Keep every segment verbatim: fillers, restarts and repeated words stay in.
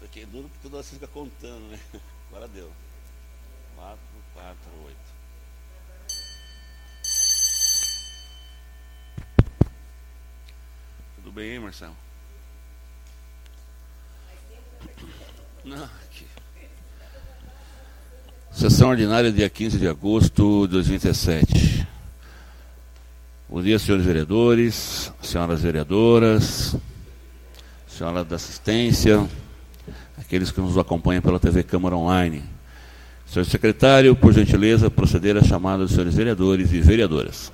Porque é duro porque toda hora você fica contando, né? Agora deu. quatro, quatro, oito. Tudo bem, hein, Marcelo? Não, aqui. Sessão ordinária, dia quinze de agosto de dois mil e dezessete. Bom dia, senhores vereadores, senhoras vereadoras, senhora da assistência, aqueles que nos acompanham pela T V Câmara Online. Senhor secretário, por gentileza, proceder à chamada dos senhores vereadores e vereadoras.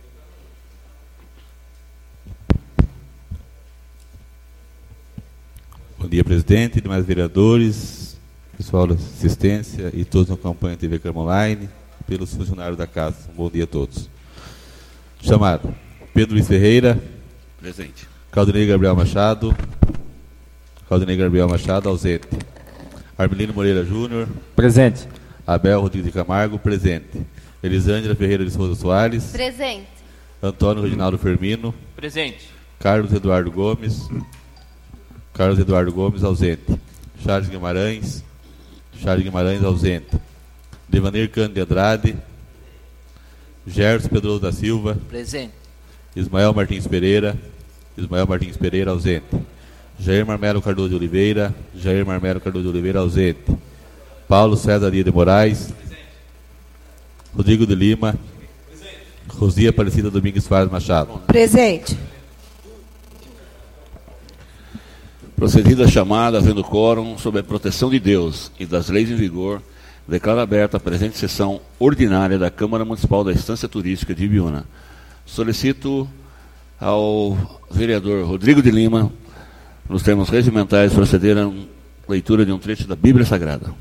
Bom dia, presidente, demais vereadores, pessoal da assistência e todos que acompanham a T V Câmara Online, pelos funcionários da casa. Um bom dia a todos. Chamado: Pedro Luiz Ferreira. Presente. Claudinei Gabriel Machado. Claudinei Gabriel Machado, ausente. Armelino Moreira Júnior. Presente. Abel Rodrigues de Camargo, presente. Elisângela Ferreira de Souza Soares. Presente. Antônio Reginaldo Fermino. Presente. Carlos Eduardo Gomes. Carlos Eduardo Gomes, ausente. Charles Guimarães. Charles Guimarães, ausente. Devanir Cândido de Andrade. Gerson Pedroso da Silva. Presente. Ismael Martins Pereira. Ismael Martins Pereira, ausente. Jair Marmelo Cardoso de Oliveira. Jair Marmelo Cardoso de Oliveira, ausente. Paulo César Dias de Moraes. Presente. Rodrigo de Lima. Presente. Rosia Aparecida Domingues Soares Machado. Presente. Procedida a chamada, havendo quórum, sob a proteção de Deus e das leis em vigor, declaro aberta a presente sessão ordinária da Câmara Municipal da Estância Turística de Ibiúna. Solicito ao vereador Rodrigo de Lima, nos termos regimentais, proceder a leitura de um trecho da Bíblia Sagrada.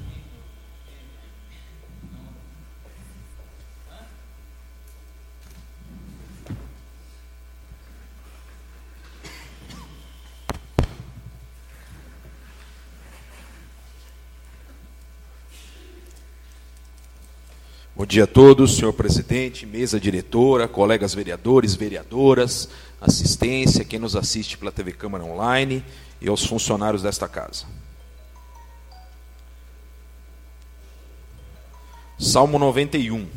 Bom dia a todos, senhor presidente, mesa diretora, colegas vereadores, vereadoras, assistência, quem nos assiste pela T V Câmara Online e aos funcionários desta casa. Salmo noventa e um.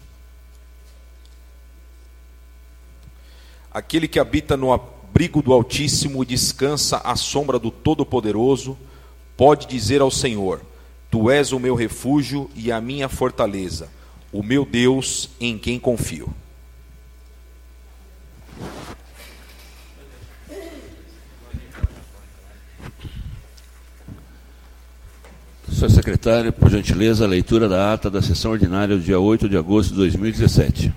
Aquele que habita no abrigo do Altíssimo e descansa à sombra do Todo-Poderoso, pode dizer ao Senhor: Tu és o meu refúgio e a minha fortaleza, o meu Deus em quem confio. Senhor secretário, por gentileza, a leitura da ata da sessão ordinária do dia oito de agosto de dois mil e dezessete.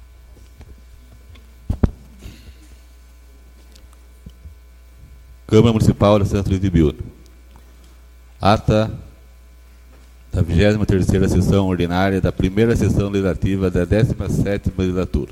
Câmara Municipal da Santa Luís de Ibiúna. Ata da vigésima terceira sessão ordinária da primeira sessão legislativa da décima sétima legislatura.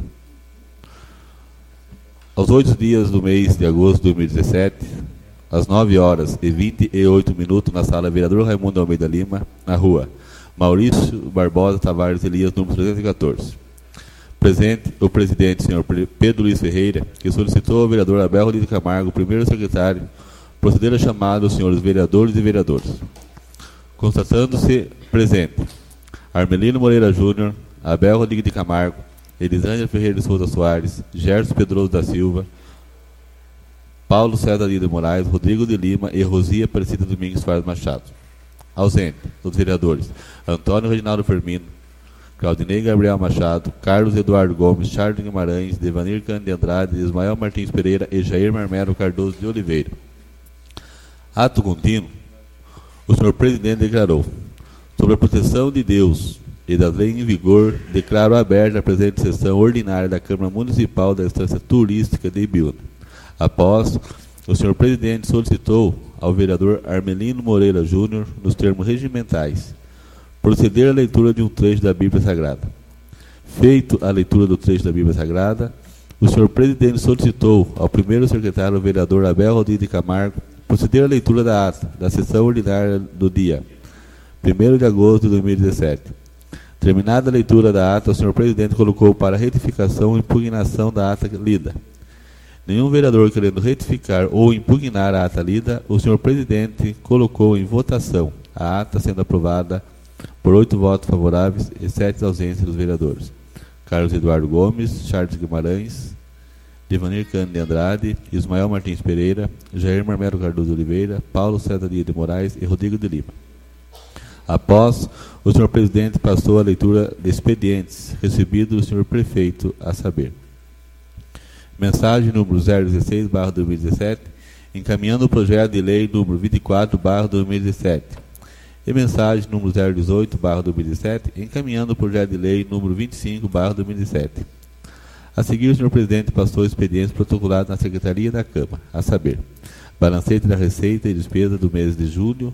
Aos oito dias do mês de agosto de dois mil e dezessete, às nove horas e vinte e oito minutos, na sala Vereador Raimundo Almeida Lima, na rua Maurício Barbosa Tavares Elias, número trezentos e quatorze. Presente o presidente, senhor Pedro Luiz Ferreira, que solicitou ao vereador Abel Rodrigues de Camargo, primeiro secretário, proceder a chamada aos senhores vereadores e vereadoras. Constatando-se presente Armelino Moreira Júnior, Abel Rodrigues de Camargo, Elisângela Ferreira de Souza Soares, Gerson Pedroso da Silva, Paulo César Dias de Moraes, Rodrigo de Lima e Rosia Aparecida Domingues Soares Machado. Ausente, os vereadores Antônio Reginaldo Fermino, Claudinei Gabriel Machado, Carlos Eduardo Gomes, Charles Guimarães, Devanir Cândido de Andrade, Ismael Martins Pereira e Jair Marmelo Cardoso de Oliveira. Ato contínuo. O senhor presidente declarou: sobre a proteção de Deus e das leis em vigor, declaro aberta a presente sessão ordinária da Câmara Municipal da Estância Turística de Ibiúna. Após, o senhor presidente solicitou ao vereador Armelino Moreira Júnior, nos termos regimentais, proceder à leitura de um trecho da Bíblia Sagrada. Feito a leitura do trecho da Bíblia Sagrada, o senhor presidente solicitou ao primeiro secretário, o vereador Abel Rodrigues de Camargo, proceder à leitura da ata da sessão ordinária do dia primeiro de agosto de dois mil e dezessete. Terminada a leitura da ata, o senhor presidente colocou para retificação e impugnação da ata lida. Nenhum vereador querendo retificar ou impugnar a ata lida, o senhor presidente colocou em votação a ata sendo aprovada por oito votos favoráveis e sete ausências dos vereadores. Carlos Eduardo Gomes, Charles Guimarães, Devanir Cândido de Andrade, Ismael Martins Pereira, Jair Marmelo Cardoso Oliveira, Paulo César Dias de Moraes e Rodrigo de Lima. Após, o senhor presidente passou a leitura de expedientes recebidos do senhor prefeito, a saber: mensagem número zero dezesseis barra dois mil e dezessete, encaminhando o projeto de lei número vinte e quatro barra dois mil e dezessete. E mensagem número zero dezoito barra dois mil e dezessete, encaminhando o projeto de lei número vinte e cinco barra dois mil e dezessete. A seguir, o senhor presidente passou expedientes protocolados na Secretaria da Câmara, a saber: balancete da receita e despesa do mês de julho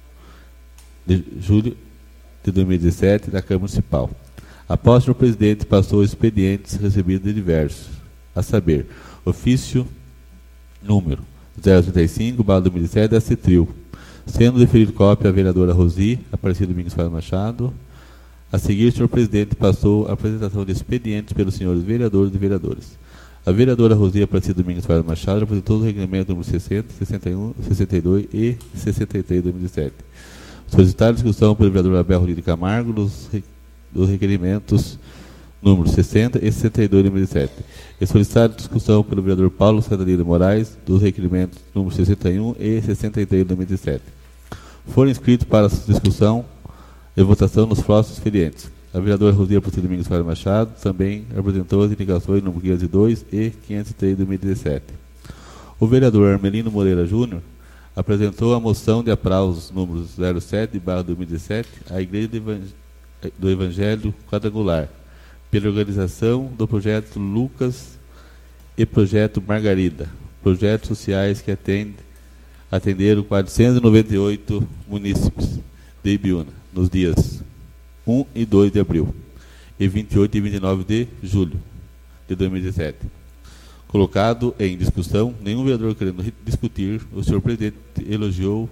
de julho de dois mil e dezessete da Câmara Municipal. Após, o senhor presidente passou expedientes recebidos de diversos, a saber: ofício número zero trinta e cinco barra dois mil e dezessete da CETRIL, sendo deferido cópia à vereadora Rosi Aparecida Domingos Fábio Machado. A seguir, o senhor presidente passou a apresentação de expedientes pelos senhores vereadores e vereadoras. A vereadora Rosi Aparecida Domingos Fábio Machado apresentou o requerimento número sessenta, sessenta e um, sessenta e dois e sessenta e três de dois mil e dezessete. Solicitar discussão pelo vereador Abel Rodrigues de Camargo dos, dos requerimentos número sessenta e sessenta e dois de dois mil e dezessete. E solicitar discussão pelo vereador Paulo César de Moraes dos requerimentos número sessenta e um e sessenta e três de dois mil e dezessete. Foram inscritos para discussão e votação nos próximos expedientes. A vereadora Rosia Aparecida Domingos Fábio Machado também apresentou as indicações número quinhentos e dois e quinhentos e três de dois mil e dezessete. O vereador Armelino Moreira Júnior apresentou a moção de aplausos número zero sete barra dois mil e dezessete à Igreja do Evangelho Quadrangular, pela organização do projeto Lucas e projeto Margarida, projetos sociais que atende, atenderam quatrocentos e noventa e oito munícipes de Ibiúna, nos dias um e dois de abril, e vinte e oito e vinte e nove de julho de dois mil e dezessete. Colocado em discussão, nenhum vereador querendo discutir, o senhor presidente elogiou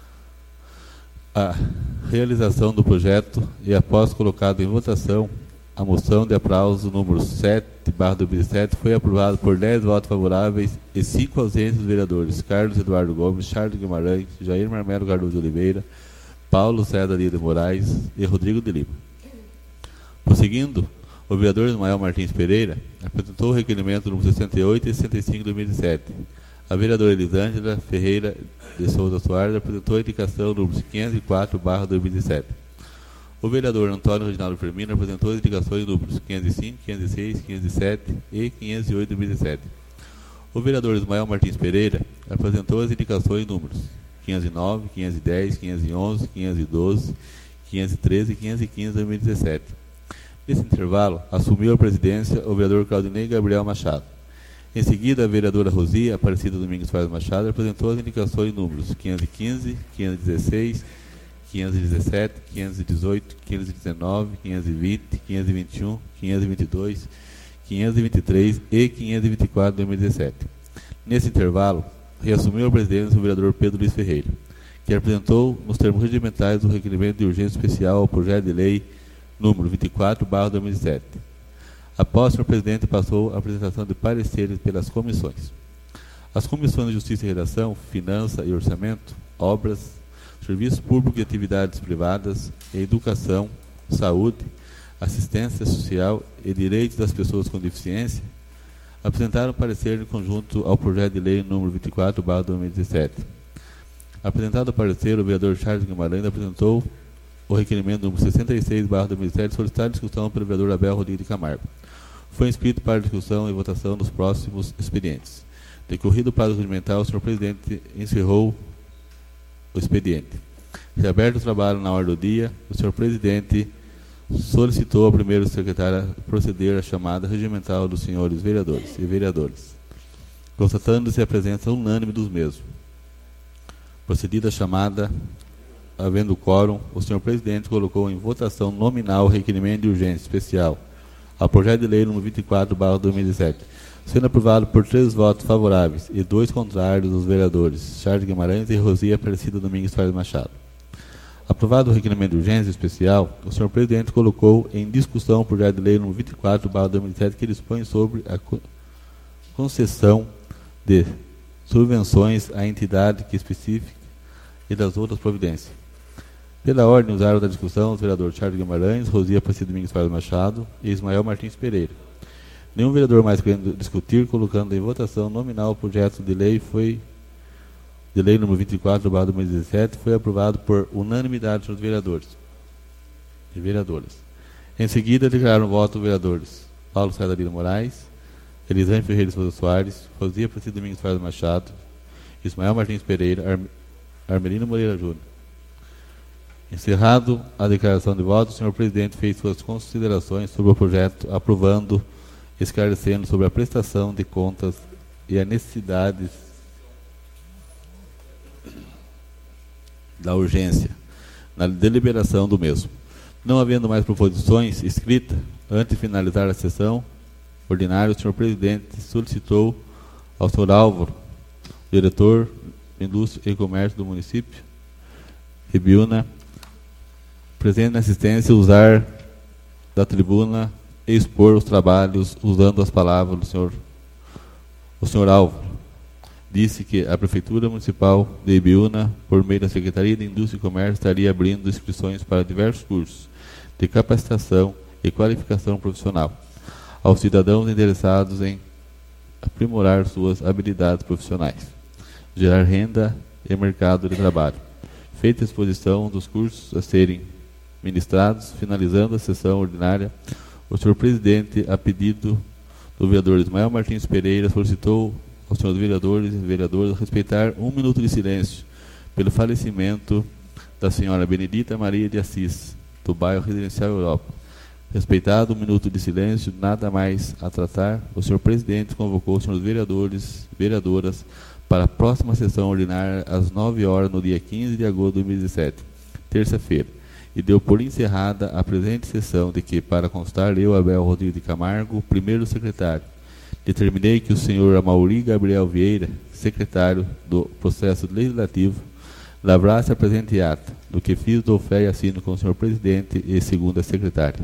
a realização do projeto e, após colocado em votação, a moção de aplauso número sete barra dois mil e dezessete foi aprovada por dez votos favoráveis e cinco ausências dos vereadores: Carlos Eduardo Gomes, Charles Guimarães, Jair Marmelo Cardoso Oliveira, Paulo César Dias de Moraes e Rodrigo de Lima. Prosseguindo, o vereador Ismael Martins Pereira apresentou o requerimento número sessenta e oito e sessenta e cinco de dois mil e dezessete. A vereadora Elisângela Ferreira de Souza Soares apresentou a indicação número quinhentos e quatro barra dois mil e dezessete. O vereador Antônio Reginaldo Firmino apresentou as indicações números quinhentos e cinco, quinhentos e seis, quinhentos e sete e quinhentos e oito de dois mil e dezessete. O vereador Ismael Martins Pereira apresentou as indicações números quinhentos e nove, quinhentos e dez, quinhentos e onze, quinhentos e doze, quinhentos e treze e quinhentos e quinze de dois mil e dezessete. Nesse intervalo, assumiu a presidência o vereador Claudinei Gabriel Machado. Em seguida, a vereadora Rosia Aparecida Domingos Fábio Machado apresentou as indicações números quinhentos e quinze, quinhentos e dezesseis, quinhentos e dezessete, quinhentos e dezoito, quinhentos e dezenove, quinhentos e vinte, quinhentos e vinte e um, quinhentos e vinte e dois, quinhentos e vinte e três e quinhentos e vinte e quatro de dois mil e dezessete. Nesse intervalo, reassumiu a presidência o vereador Pedro Luiz Ferreira, que apresentou nos termos regimentais o requerimento de urgência especial ao projeto de lei número vinte e quatro barra dois mil e dezessete. Após, o senhor presidente passou a apresentação de pareceres pelas comissões. As comissões de Justiça e Redação, Finança e Orçamento, Obras, Serviços Públicos e Atividades Privadas, Educação, Saúde, Assistência Social e Direitos das Pessoas com Deficiência apresentaram parecer em conjunto ao projeto de lei número vinte e quatro barra dois mil e dezessete. Apresentado o parecer, o vereador Charles Guimarães apresentou o requerimento número sessenta e seis barra dois mil e dezessete, solicitar discussão pelo vereador Abel Rodrigues de Camargo. Foi inscrito para discussão e votação nos próximos expedientes. Decorrido o prazo regimental, o senhor presidente encerrou o expediente. Reaberto o trabalho na ordem do dia, o senhor presidente solicitou ao primeiro secretário proceder à chamada regimental dos senhores vereadores e vereadoras, constatando-se a presença unânime dos mesmos. Procedida a chamada, havendo quórum, o senhor presidente colocou em votação nominal o requerimento de urgência especial ao projeto de lei número vinte e quatro barra dois mil e dezessete, sendo aprovado por três votos favoráveis e dois contrários dos vereadores Charles Guimarães e Rosia Aparecida Domingos Fábio Machado. Aprovado o requerimento de urgência especial, o senhor presidente colocou em discussão o projeto de lei número vinte e quatro barra dois mil e dezessete, que dispõe sobre a concessão de subvenções à entidade que especifique e das outras providências. Pela ordem, usaram da discussão os vereadores Charles Guimarães, Rosia Aparecida Domingos Soares Machado e Ismael Martins Pereira. Nenhum vereador mais querendo discutir, colocando em votação nominal o projeto de lei foi de lei número vinte e quatro, barra dois mil e dezessete, foi aprovado por unanimidade dos vereadores e vereadoras. Em seguida, declararam voto os vereadores Paulo Catarina Moraes, Elisane Ferreira Souza Soares, Rosia Aparecida Domingos Soares Machado, Ismael Martins Pereira, Arm, Armelino Moreira Júnior. Encerrado a declaração de voto, o senhor presidente fez suas considerações sobre o projeto, aprovando, esclarecendo sobre a prestação de contas e as necessidades da urgência na deliberação do mesmo. Não havendo mais proposições escritas, antes de finalizar a sessão ordinária, o senhor presidente solicitou ao senhor Álvaro, diretor de Indústria e Comércio do município de Ibiúna, presente na assistência, usar da tribuna e expor os trabalhos usando as palavras do senhor, o senhor Álvaro. Disse que a Prefeitura Municipal de Ibiúna, por meio da Secretaria de Indústria e Comércio, estaria abrindo inscrições para diversos cursos de capacitação e qualificação profissional aos cidadãos interessados em aprimorar suas habilidades profissionais, gerar renda e mercado de trabalho. Feita a exposição dos cursos a serem ministrados, finalizando a sessão ordinária, o senhor presidente, a pedido do vereador Ismael Martins Pereira, solicitou aos senhores vereadores e vereadoras respeitar um minuto de silêncio pelo falecimento da senhora Benedita Maria de Assis, do bairro Residencial Europa. Respeitado um minuto de silêncio, nada mais a tratar, o senhor presidente convocou os senhores vereadores e vereadoras para a próxima sessão ordinária às nove horas, no dia quinze de agosto de dois mil e dezessete, terça-feira, e deu por encerrada a presente sessão, de que, para constar, eu, Abel Rodrigues de Camargo, primeiro secretário, determinei que o senhor Amauri Gabriel Vieira, secretário do processo legislativo, lavrasse a presente ata, do que fiz, dou fé e assino com o senhor presidente e segunda secretária.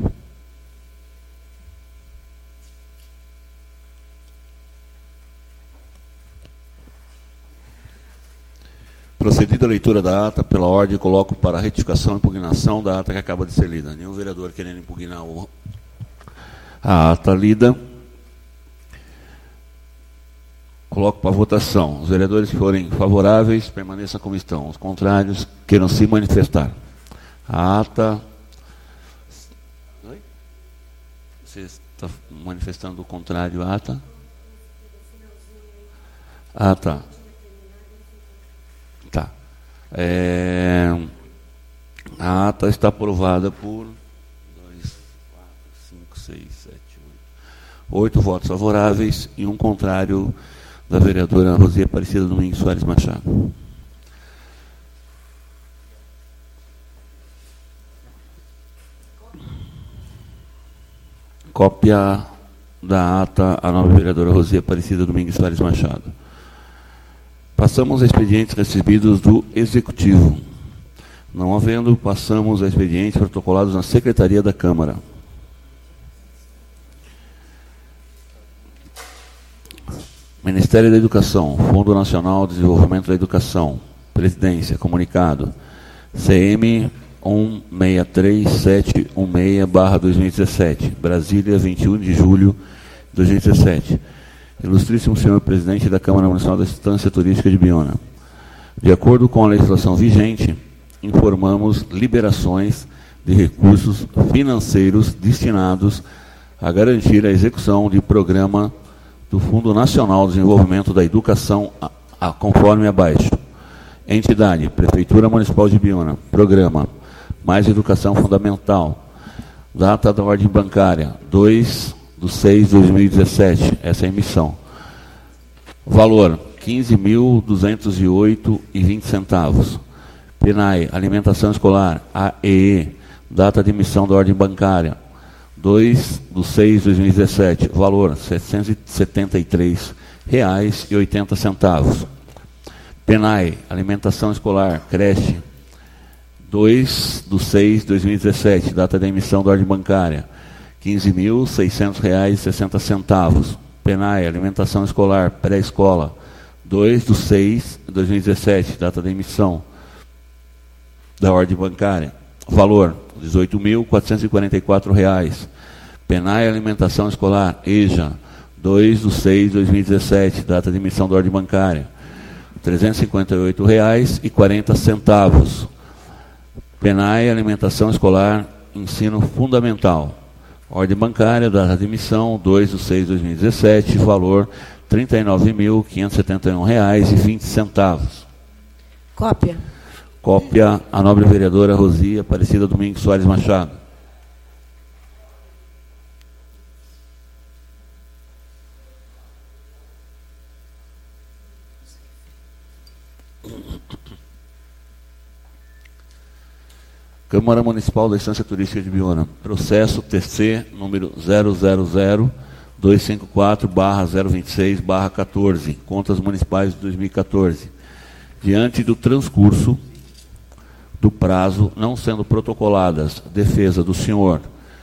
Procedida a leitura da ata, pela ordem, coloco para retificação e impugnação da ata que acaba de ser lida. Nenhum vereador querendo impugnar o, a ata lida. Coloco para votação. Os vereadores que forem favoráveis, permaneçam como estão. Os contrários, queiram se manifestar. A ata... Oi? Você está manifestando o contrário à ata? Ah, tá. Tá. É, a ata está aprovada por dois, quatro, cinco, seis, sete, oito. Oito votos favoráveis e um contrário da vereadora Rosia Aparecida Domingos Soares Machado. Cópia da ata à nova vereadora Rosia Aparecida Domingos Soares Machado. Passamos a expedientes recebidos do Executivo. Não havendo, passamos a expedientes protocolados na Secretaria da Câmara. Ministério da Educação, Fundo Nacional de Desenvolvimento da Educação, Presidência, Comunicado, C M um seis três sete um seis barra dois mil e dezessete, Brasília, vinte e um de julho de dois mil e dezessete. Ilustríssimo senhor presidente da Câmara Municipal da Estância Turística de Ibiúna. De acordo com a legislação vigente, informamos liberações de recursos financeiros destinados a garantir a execução de programa do Fundo Nacional de Desenvolvimento da Educação, a, a, conforme abaixo. Entidade, Prefeitura Municipal de Ibiúna. Programa Mais Educação Fundamental. Data da ordem bancária, dois de seis de dois mil e dezessete, essa é a emissão. Valor, quinze mil duzentos e oito reais e vinte centavos. P N A E, Alimentação Escolar, A E E, data de emissão da ordem bancária, dois de seis de dois mil e dezessete, valor, setecentos e setenta e três reais e oitenta centavos. P N A E, Alimentação Escolar, creche, dois de seis de dois mil e dezessete, data da emissão da ordem bancária, quinze mil seiscentos reais e sessenta centavos. P N A E, Alimentação Escolar, pré-escola, dois de seis de dois mil e dezessete, data da emissão da ordem bancária. Valor, dezoito mil quatrocentos e quarenta e quatro reais. Penai Alimentação Escolar, EJA, dois de seis de dois mil e dezessete, data de emissão da ordem bancária, trezentos e cinquenta e oito reais e quarenta centavos. Penai Alimentação Escolar, Ensino Fundamental, ordem bancária, data de emissão, dois de seis de dois mil e dezessete, valor trinta e nove mil quinhentos e setenta e um reais e vinte centavos. Cópia. Cópia a nobre vereadora Rosia Aparecida Domingos Soares Machado. Câmara Municipal da Estância Turística de Ibiúna. Processo T C número zero zero zero dois cinco quatro barra zero vinte e seis barra quatorze, Contas Municipais de dois mil e quatorze. Diante do transcurso do prazo, não sendo protocoladas, defesa do senhor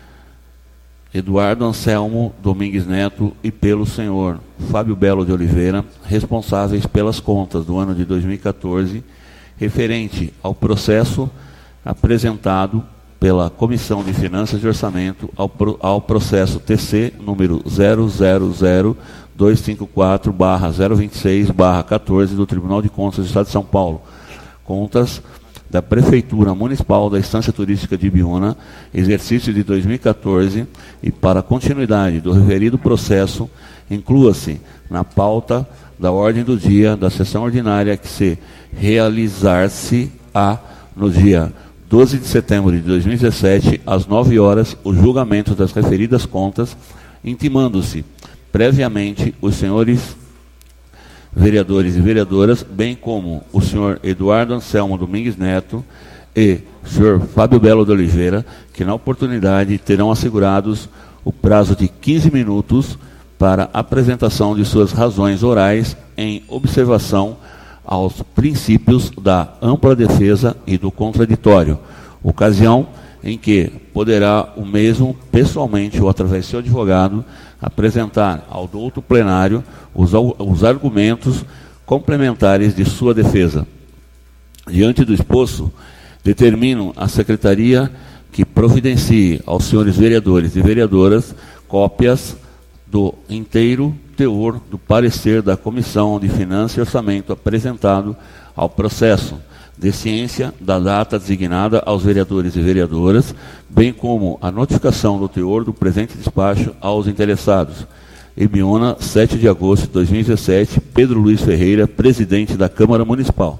Eduardo Anselmo Domingues Neto e pelo senhor Fábio Belo de Oliveira, responsáveis pelas contas do ano de dois mil e quatorze, referente ao processo apresentado pela Comissão de Finanças e Orçamento ao, pro, ao processo T C número zero zero zero dois cinco quatro barra zero vinte e seis barra quatorze do Tribunal de Contas do Estado de São Paulo. Contas da Prefeitura Municipal da Estância Turística de Ibiúna, exercício de dois mil e quatorze, e para a continuidade do referido processo, inclua-se na pauta da ordem do dia da sessão ordinária que se realizar-se-á no dia doze de setembro de dois mil e dezessete, às nove horas, o julgamento das referidas contas, intimando-se previamente os senhores vereadores e vereadoras, bem como o senhor Eduardo Anselmo Domingues Neto e o senhor Fábio Belo de Oliveira, que na oportunidade terão assegurados o prazo de quinze minutos para apresentação de suas razões orais em observação aos princípios da ampla defesa e do contraditório, ocasião em que poderá o mesmo, pessoalmente ou através de seu advogado, apresentar ao douto plenário os, os argumentos complementares de sua defesa. Diante do exposto, determino a Secretaria que providencie aos senhores vereadores e vereadoras cópias do inteiro teor do parecer da Comissão de Finanças e Orçamento apresentado ao processo, de ciência da data designada aos vereadores e vereadoras, bem como a notificação do teor do presente despacho aos interessados. Ibiúna, sete de agosto de dois mil e dezessete, Pedro Luiz Ferreira, presidente da Câmara Municipal.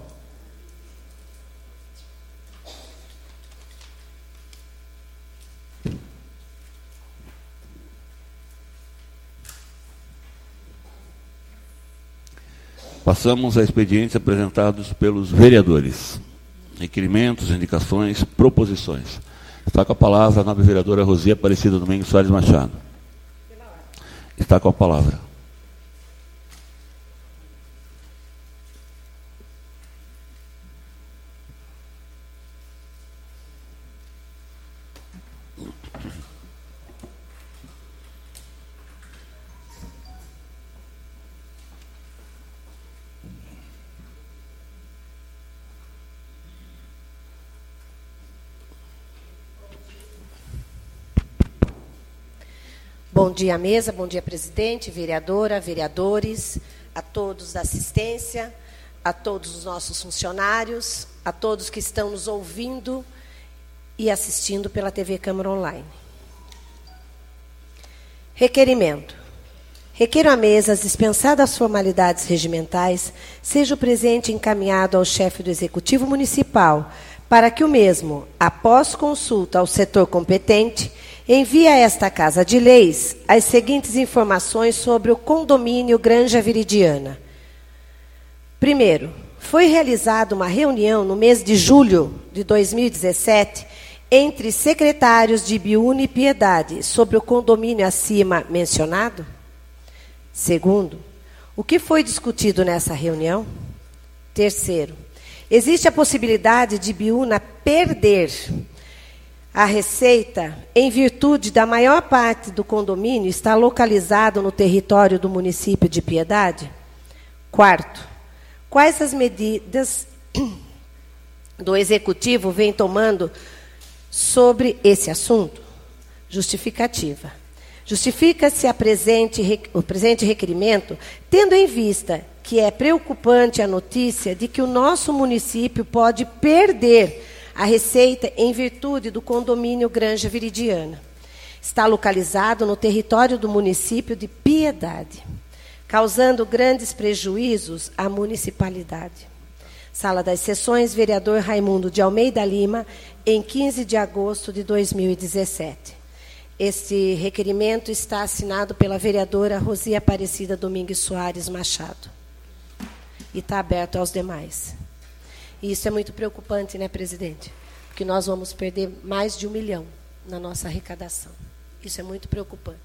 Passamos a expedientes apresentados pelos vereadores. Requerimentos, indicações, proposições. Está com a palavra a nobre vereadora Rosia Aparecida Domingos Soares Machado. Está com a palavra. Bom dia, mesa, bom dia, presidente, vereadora, vereadores, a todos da assistência, a todos os nossos funcionários, a todos que estão nos ouvindo e assistindo pela T V Câmara Online. Requerimento. Requeiro à mesa, dispensadas as formalidades regimentais, seja o presente encaminhado ao chefe do Executivo Municipal, para que o mesmo, após consulta ao setor competente, envie a esta Casa de Leis as seguintes informações sobre o condomínio Granja Viridiana. Primeiro, foi realizada uma reunião no mês de julho de dois mil e dezessete entre secretários de Ibiúna e Piedade sobre o condomínio acima mencionado? Segundo, o que foi discutido nessa reunião? Terceiro, existe a possibilidade de Ibiúna perder a receita em virtude da maior parte do condomínio estar localizado no território do município de Piedade? Quarto, Quais as medidas do Executivo vem tomando sobre esse assunto? Justificativa. Justifica-se a presente, o presente requerimento, tendo em vista que é preocupante a notícia de que o nosso município pode perder a receita em virtude do condomínio Granja Viridiana. Está localizado no território do município de Piedade, causando grandes prejuízos à municipalidade. Sala das Sessões, vereador Raimundo de Almeida Lima, em quinze de agosto de dois mil e dezessete. Este requerimento está assinado pela vereadora Rosia Aparecida Domingues Soares Machado. E está aberto aos demais. E isso é muito preocupante, né, presidente? Porque nós vamos perder mais de um milhão na nossa arrecadação. Isso é muito preocupante.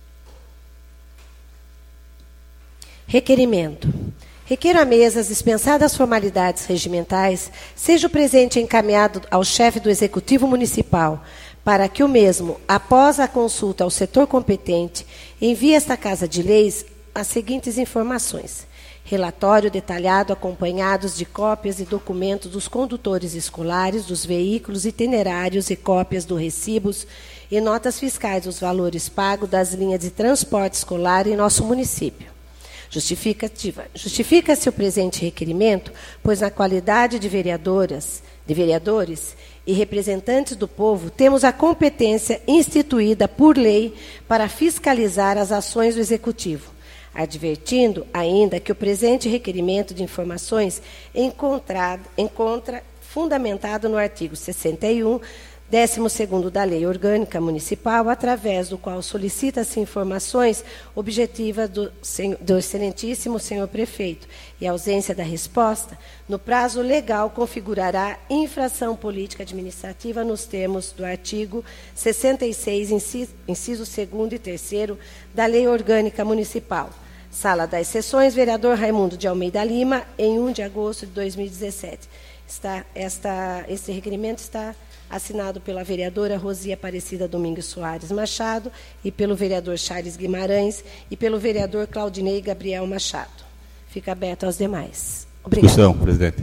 Requerimento. Requer à mesa, dispensadas as formalidades regimentais, seja o presente encaminhado ao chefe do Executivo Municipal, para que o mesmo, após a consulta ao setor competente, envie a esta Casa de Leis as seguintes informações. Relatório detalhado acompanhados de cópias e documentos dos condutores escolares, dos veículos itinerários e cópias dos recibos e notas fiscais dos valores pagos das linhas de transporte escolar em nosso município. Justificativa. Justifica-se o presente requerimento, pois na qualidade de vereadoras, de vereadores e representantes do povo, temos a competência instituída por lei para fiscalizar as ações do Executivo, advertindo ainda que o presente requerimento de informações encontrado, encontra fundamentado no artigo sessenta e um, décimo segundo da Lei Orgânica Municipal, através do qual solicita-se informações objetivas do, do excelentíssimo senhor prefeito, e a ausência da resposta, no prazo legal, configurará infração política administrativa nos termos do artigo sessenta e seis, inciso, inciso segundo e terceiro da Lei Orgânica Municipal. Sala das Sessões, vereador Raimundo de Almeida Lima, em primeiro de agosto de dois mil e dezessete. Está, esta, esse requerimento está assinado pela vereadora Rosia Aparecida Domingues Soares Machado e pelo vereador Charles Guimarães e pelo vereador Claudinei Gabriel Machado. Fica aberto aos demais. Obrigada. Discussão, presidente.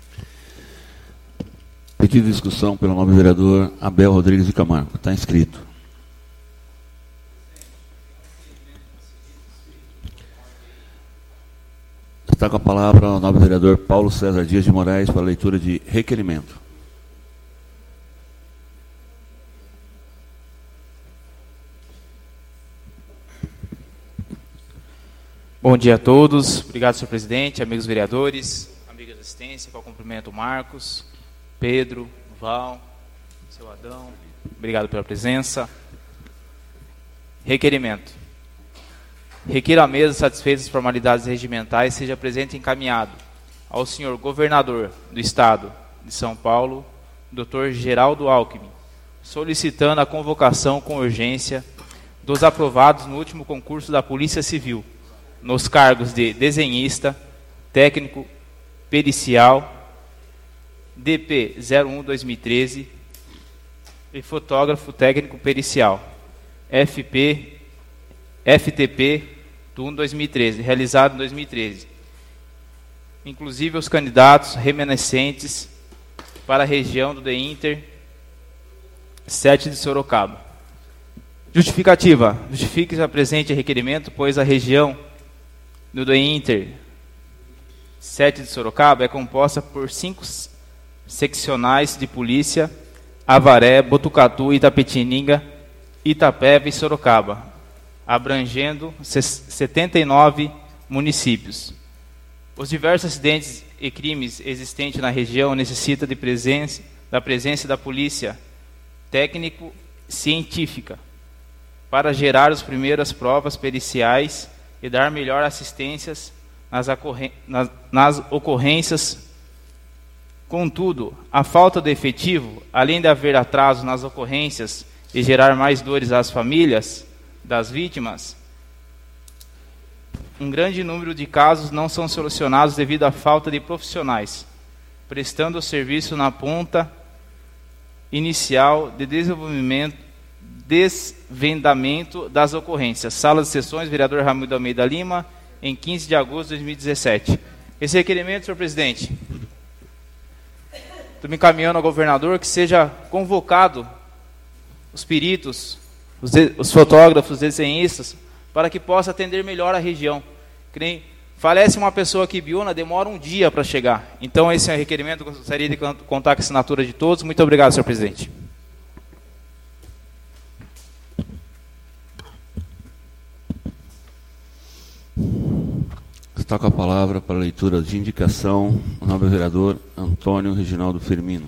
Pedido de discussão pelo nobre vereador Abel Rodrigues de Camargo. Está inscrito. Está com a palavra o nobre vereador Paulo César Dias de Moraes para a leitura de requerimento. Bom dia a todos. Obrigado, senhor presidente, amigos vereadores, amigas da assistência, com o cumprimento Marcos, Pedro, Val, seu Adão. Obrigado pela presença. Requerimento. Requer à mesa, satisfeitas as formalidades regimentais, seja presente e encaminhado ao senhor governador do Estado de São Paulo, doutor Geraldo Alckmin, solicitando a convocação com urgência dos aprovados no último concurso da Polícia Civil, nos cargos de desenhista, técnico, pericial, D P zero um barra dois mil e treze e fotógrafo técnico pericial, F P, F T P do um de dois mil e treze, realizado em dois mil e treze. Inclusive os candidatos remanescentes para a região do D Inter sete de Sorocaba. Justificativa. Justifique-se a presente requerimento, pois a região do D Inter sete de Sorocaba é composta por cinco seccionais de polícia: Avaré, Botucatu, Itapetininga, Itapeva e Sorocaba, abrangendo setenta e nove municípios. Os diversos acidentes e crimes existentes na região necessitam de presença, da presença da polícia técnico-científica para gerar as primeiras provas periciais e dar melhor assistências nas, nas, nas ocorrências. Contudo, a falta de efetivo, além de haver atraso nas ocorrências e gerar mais dores às famílias das vítimas, um grande número de casos não são solucionados devido à falta de profissionais, prestando o serviço na ponta inicial de desenvolvimento, desvendamento das ocorrências. Sala de Sessões, vereador Raimundo Almeida Lima, em quinze de agosto de dois mil e dezessete. Esse requerimento, senhor presidente, estou me encaminhando ao governador que seja convocado os peritos, os, de, os fotógrafos, os desenhistas, para que possa atender melhor a região. Que nem falece uma pessoa aqui em Ibiúna, demora um dia para chegar. Então esse é o requerimento, gostaria de contar com a assinatura de todos. Muito obrigado, senhor presidente. Está com a palavra para a leitura de indicação o nobre vereador Antônio Reginaldo Firmino.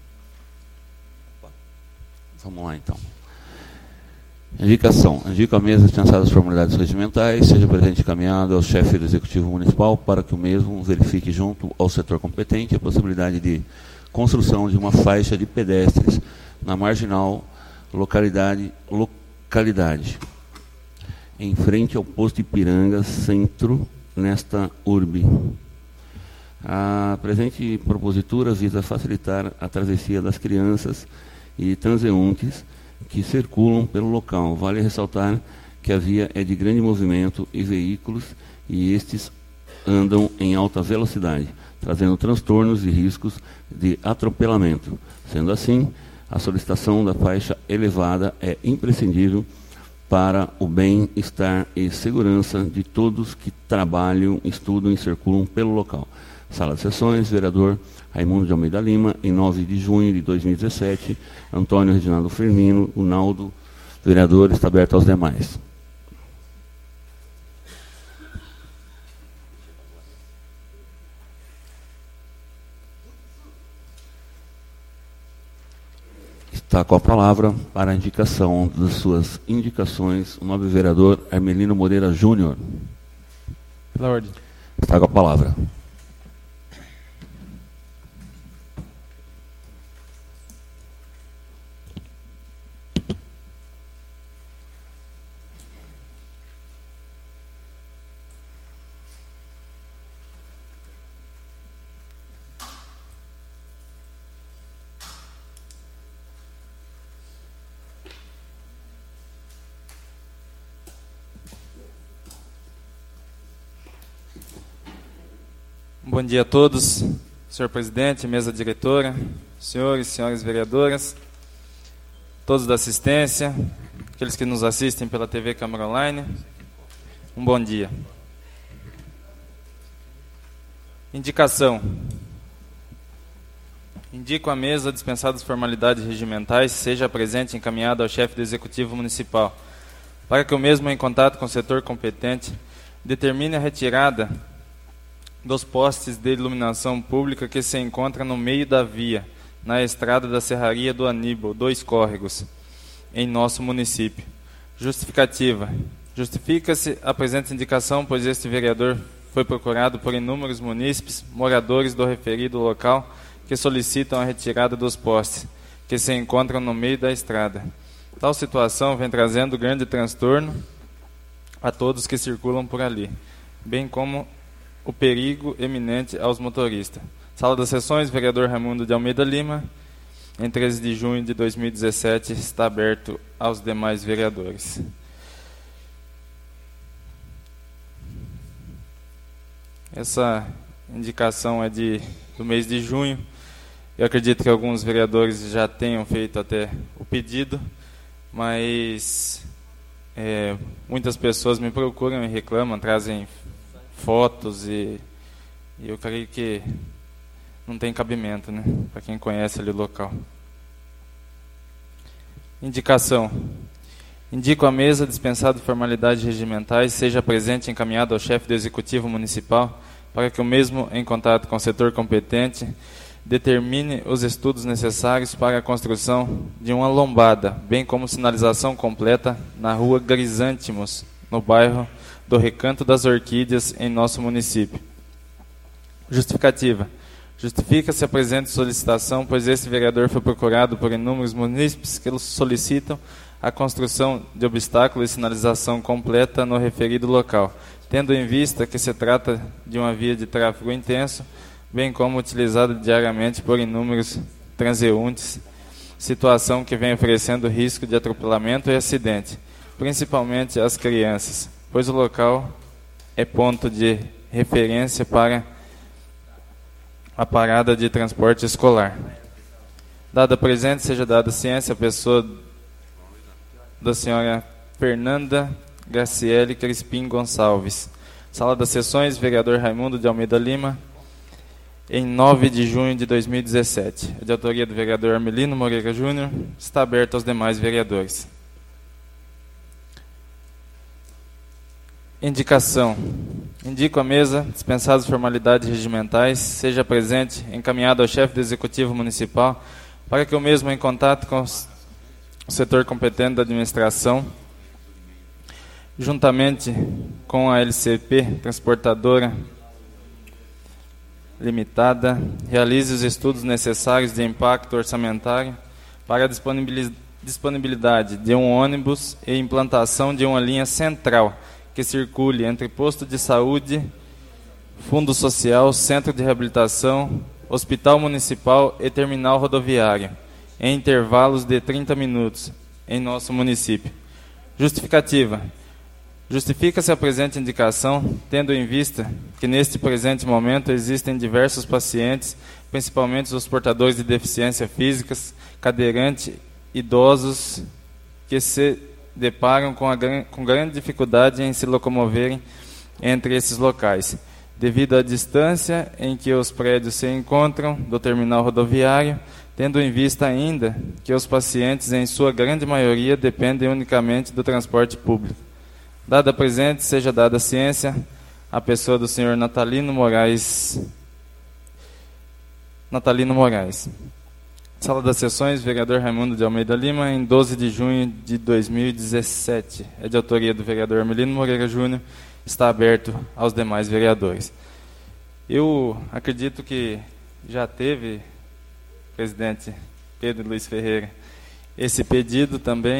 Vamos lá, então. Indicação. Indico a mesa dispensada as formalidades regimentais, seja presente encaminhado ao chefe do Executivo Municipal para que o mesmo verifique junto ao setor competente a possibilidade de construção de uma faixa de pedestres na marginal localidade, localidade em frente ao posto Ipiranga, centro, nesta urbe. A presente propositura visa facilitar a travessia das crianças e transeuntes que circulam pelo local. Vale ressaltar que a via é de grande movimento e veículos e estes andam em alta velocidade, trazendo transtornos e riscos de atropelamento. Sendo assim, a solicitação da faixa elevada é imprescindível para o bem-estar e segurança de todos que trabalham, estudam e circulam pelo local. Sala de sessões, vereador Raimundo de Almeida Lima, em nove de junho de dois mil e dezessete, Antônio Reginaldo Firmino, o Naldo, vereador, está aberto aos demais. Está com a palavra para a indicação das suas indicações o nobre vereador Hermelino Moreira Júnior. Pela ordem. Está com a palavra. Bom dia a todos, senhor presidente, mesa diretora, senhores e senhoras vereadoras, todos da assistência, aqueles que nos assistem pela T V Câmara Online, um bom dia. Indicação. Indico a mesa dispensadas formalidades regimentais, seja presente e encaminhado ao chefe do Executivo Municipal, para que o mesmo, em contato com o setor competente, determine a retirada dos postes de iluminação pública que se encontra no meio da via, na estrada da Serraria do Aníbal, dois córregos, em nosso município. Justificativa. Justifica-se a presente indicação, pois este vereador foi procurado por inúmeros munícipes, moradores do referido local, que solicitam a retirada dos postes, que se encontram no meio da estrada. Tal situação vem trazendo grande transtorno a todos que circulam por ali, bem como o perigo eminente aos motoristas. Sala das sessões, vereador Raimundo de Almeida Lima, em treze de junho de dois mil e dezessete, está aberto aos demais vereadores. Essa indicação é de, do mês de junho. Eu acredito que alguns vereadores já tenham feito até o pedido, mas é, muitas pessoas me procuram e reclamam, trazem fotos e, e eu creio que não tem cabimento, né, para quem conhece ali o local. Indicação. Indico a mesa dispensado de formalidades regimentais, seja presente e encaminhado ao chefe do Executivo Municipal, para que o mesmo, em contato com o setor competente, determine os estudos necessários para a construção de uma lombada, bem como sinalização completa na rua Grisântimos, no bairro do Recanto das Orquídeas, em nosso município. Justificativa. Justifica-se a presente solicitação, pois este vereador foi procurado por inúmeros munícipes que solicitam a construção de obstáculo e sinalização completa no referido local, tendo em vista que se trata de uma via de tráfego intenso, bem como utilizada diariamente por inúmeros transeuntes, situação que vem oferecendo risco de atropelamento e acidente, principalmente às crianças, pois o local é ponto de referência para a parada de transporte escolar. Dada presente, seja dada ciência à pessoa da senhora Fernanda Graciele Crispim Gonçalves. Sala das Sessões, vereador Raimundo de Almeida Lima, em nove de junho de dois mil e dezessete. É de autoria do vereador Armelino Moreira Júnior. Está aberto aos demais vereadores. Indicação. Indico a mesa, dispensadas formalidades regimentais, seja presente, encaminhado ao chefe do Executivo Municipal, para que o mesmo, em contato com o setor competente da administração, juntamente com a L C P Transportadora Limitada, realize os estudos necessários de impacto orçamentário para a disponibilidade de um ônibus e implantação de uma linha central que circule entre posto de saúde, fundo social, centro de reabilitação, hospital municipal e terminal rodoviário, em intervalos de trinta minutos, em nosso município. Justificativa. Justifica-se a presente indicação, tendo em vista que neste presente momento existem diversos pacientes, principalmente os portadores de deficiência físicas, cadeirantes, idosos, que se deparam com, a, com grande dificuldade em se locomoverem entre esses locais, devido à distância em que os prédios se encontram do terminal rodoviário, tendo em vista ainda que os pacientes, em sua grande maioria, dependem unicamente do transporte público. Dada presente, seja dada ciência, a pessoa do senhor Natalino Moraes. Natalino Moraes. Sala das Sessões, vereador Raimundo de Almeida Lima, em doze de junho de dois mil e dezessete. É de autoria do vereador Armelino Moreira Júnior, está aberto aos demais vereadores. Eu acredito que já teve, presidente Pedro Luiz Ferreira, esse pedido também,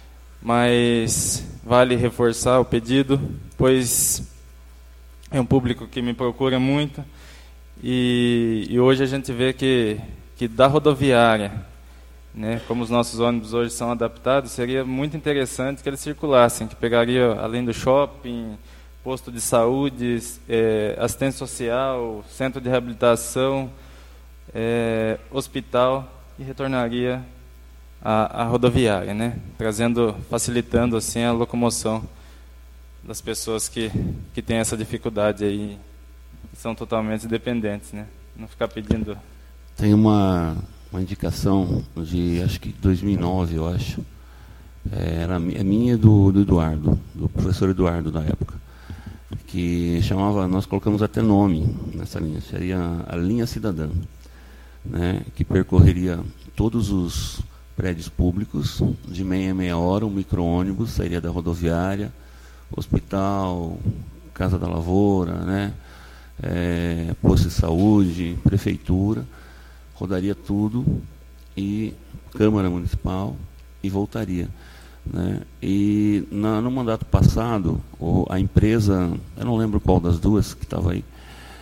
mas vale reforçar o pedido, pois é um público que me procura muito e, e hoje a gente vê que, que da rodoviária, né, como os nossos ônibus hoje são adaptados, seria muito interessante que eles circulassem, que pegaria além do shopping, posto de saúde, é, assistência social, centro de reabilitação, é, hospital e retornaria A, a rodoviária, né? Trazendo, facilitando assim a locomoção das pessoas que que têm essa dificuldade aí, são totalmente dependentes, né? Não ficar pedindo. Tem uma uma indicação de acho que dois mil e nove, eu acho, é, era é minha e do, do Eduardo, do professor Eduardo da época, que chamava, nós colocamos até nome nessa linha, seria a linha cidadã, né? Que percorreria todos os prédios públicos, de meia a meia hora, um micro-ônibus sairia da rodoviária, hospital, Casa da Lavoura, né, é, posto de saúde, prefeitura, rodaria tudo, e Câmara Municipal, e voltaria. Né. E na, no mandato passado, o, a empresa, eu não lembro qual das duas que estava aí,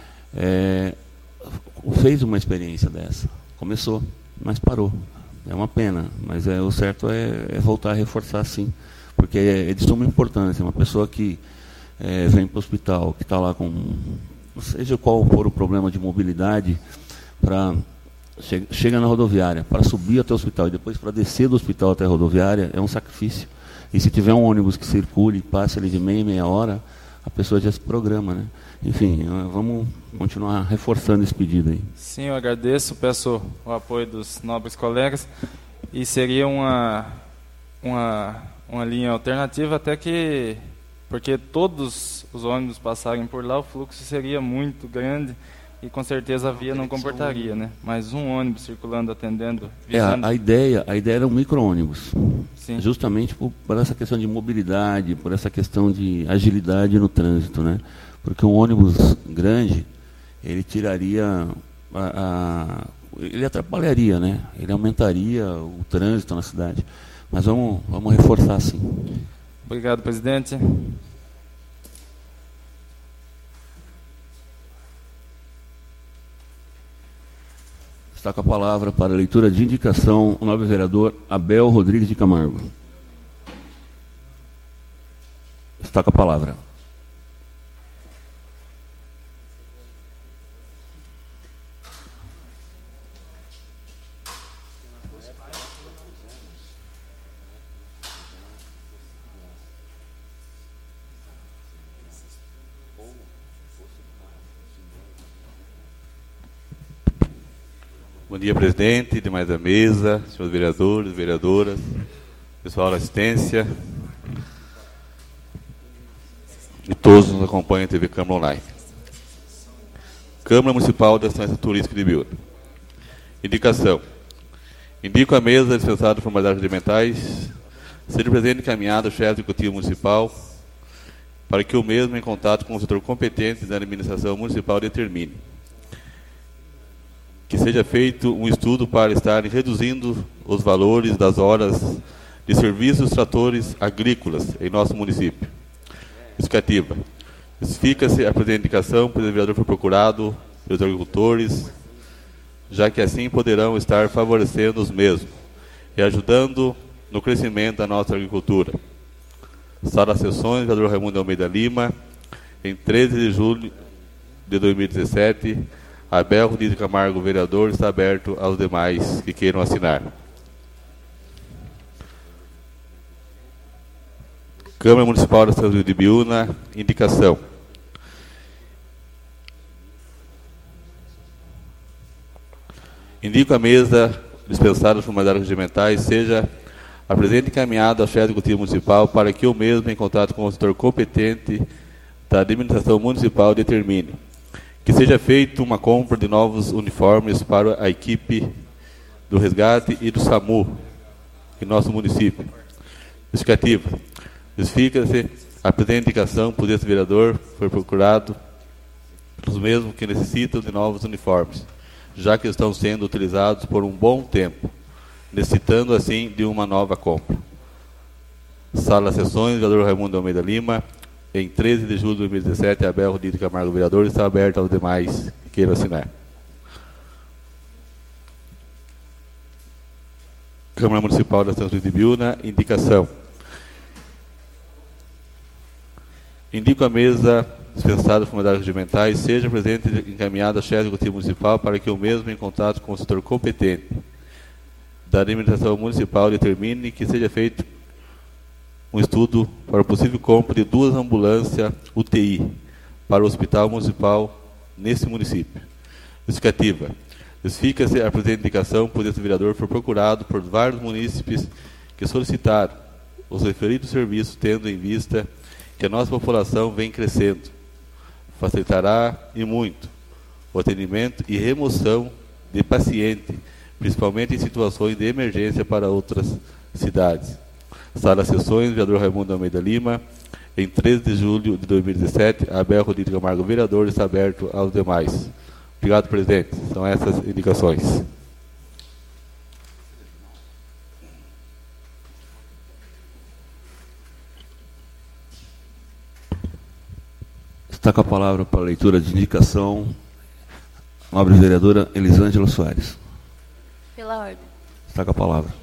é, fez uma experiência dessa, começou, mas parou. É uma pena, mas é, o certo é, é voltar a reforçar, sim, porque é, é de suma importância. Uma pessoa que é, vem para o hospital, que está lá com, seja qual for o problema de mobilidade, para che, chega na rodoviária, para subir até o hospital e depois para descer do hospital até a rodoviária, é um sacrifício. E se tiver um ônibus que circule e passe ali de meia, meia hora, a pessoa já se programa, né? Enfim, vamos continuar reforçando esse pedido aí. Sim, eu agradeço, peço o apoio dos nobres colegas, e seria uma, uma, uma linha alternativa, até que, porque todos os ônibus passarem por lá, o fluxo seria muito grande e com certeza a via não comportaria, né? Mas um ônibus circulando, atendendo... Visando... É, a, a, ideia, a ideia era um micro-ônibus, justamente por, por essa questão de mobilidade, por essa questão de agilidade no trânsito, né? Porque um ônibus grande, ele tiraria, a, a, ele atrapalharia, né? Ele aumentaria o trânsito na cidade. Mas vamos, vamos reforçar, sim. Obrigado, presidente. Está com a palavra para a leitura de indicação o nobre vereador Abel Rodrigues de Camargo. Está com a palavra. Bom dia, presidente, demais da mesa, senhores vereadores, vereadoras, pessoal da assistência e todos que nos acompanham na T V Câmara Online. Câmara Municipal da Estância Turística de Ibiúna. Indicação. Indico a mesa dispensada de formalidades regimentais, seja presente e encaminhado ao chefe executivo municipal para que o mesmo, em contato com o setor competente da administração municipal, determine que seja feito um estudo para estar reduzindo os valores das horas de serviços dos tratores agrícolas em nosso município. Justificativa. Justifica-se a presente indicação, pois o vereador foi procurado pelos agricultores, já que assim poderão estar favorecendo os mesmos e ajudando no crescimento da nossa agricultura. Sala das Sessões, vereador Raimundo de Almeida Lima, em treze de julho de dois mil e dezessete, Abel Rodrigues Camargo, vereador, está aberto aos demais que queiram assinar. Câmara Municipal da Cidade de Ibiúna, indicação. Indico a mesa dispensada de formalidades regimentais seja a presente encaminhada ao chefe executivo municipal para que o mesmo, em contato com o setor competente da administração municipal, determine que seja feita uma compra de novos uniformes para a equipe do resgate e do SAMU em nosso município. Justificativa. Justifica-se a presente indicação, por esse vereador foi procurado pelos mesmos que necessitam de novos uniformes, já que estão sendo utilizados por um bom tempo, necessitando assim de uma nova compra. Sala das Sessões, vereador Raimundo de Almeida Lima, em treze de julho de dois mil e dezessete, Abel Rodrigues Camargo, vereador, está aberto aos demais que queiram assinar. Câmara Municipal da Cidade de Ibiúna, indicação. Indico a mesa dispensada de formalidades regimentais seja presente e encaminhada ao chefe executivo municipal para que o mesmo, em contato com o setor competente da administração municipal, determine que seja feito um estudo para a possível compra de duas ambulâncias U T I para o Hospital Municipal nesse município. Justificativa. Justifica-se a presente indicação, pois esse vereador foi procurado por vários munícipes que solicitaram os referidos serviços, tendo em vista que a nossa população vem crescendo. Facilitará e muito o atendimento e remoção de paciente, principalmente em situações de emergência para outras cidades. Sala das Sessões, vereador Raimundo de Almeida Lima, em treze de julho de dois mil e dezessete, Abel Rodrigues Camargo, vereador, está aberto aos demais. Obrigado, presidente. São essas indicações. Está com a palavra para a leitura de indicação a nobre vereadora Elisângela Soares. Pela ordem. Está com a palavra.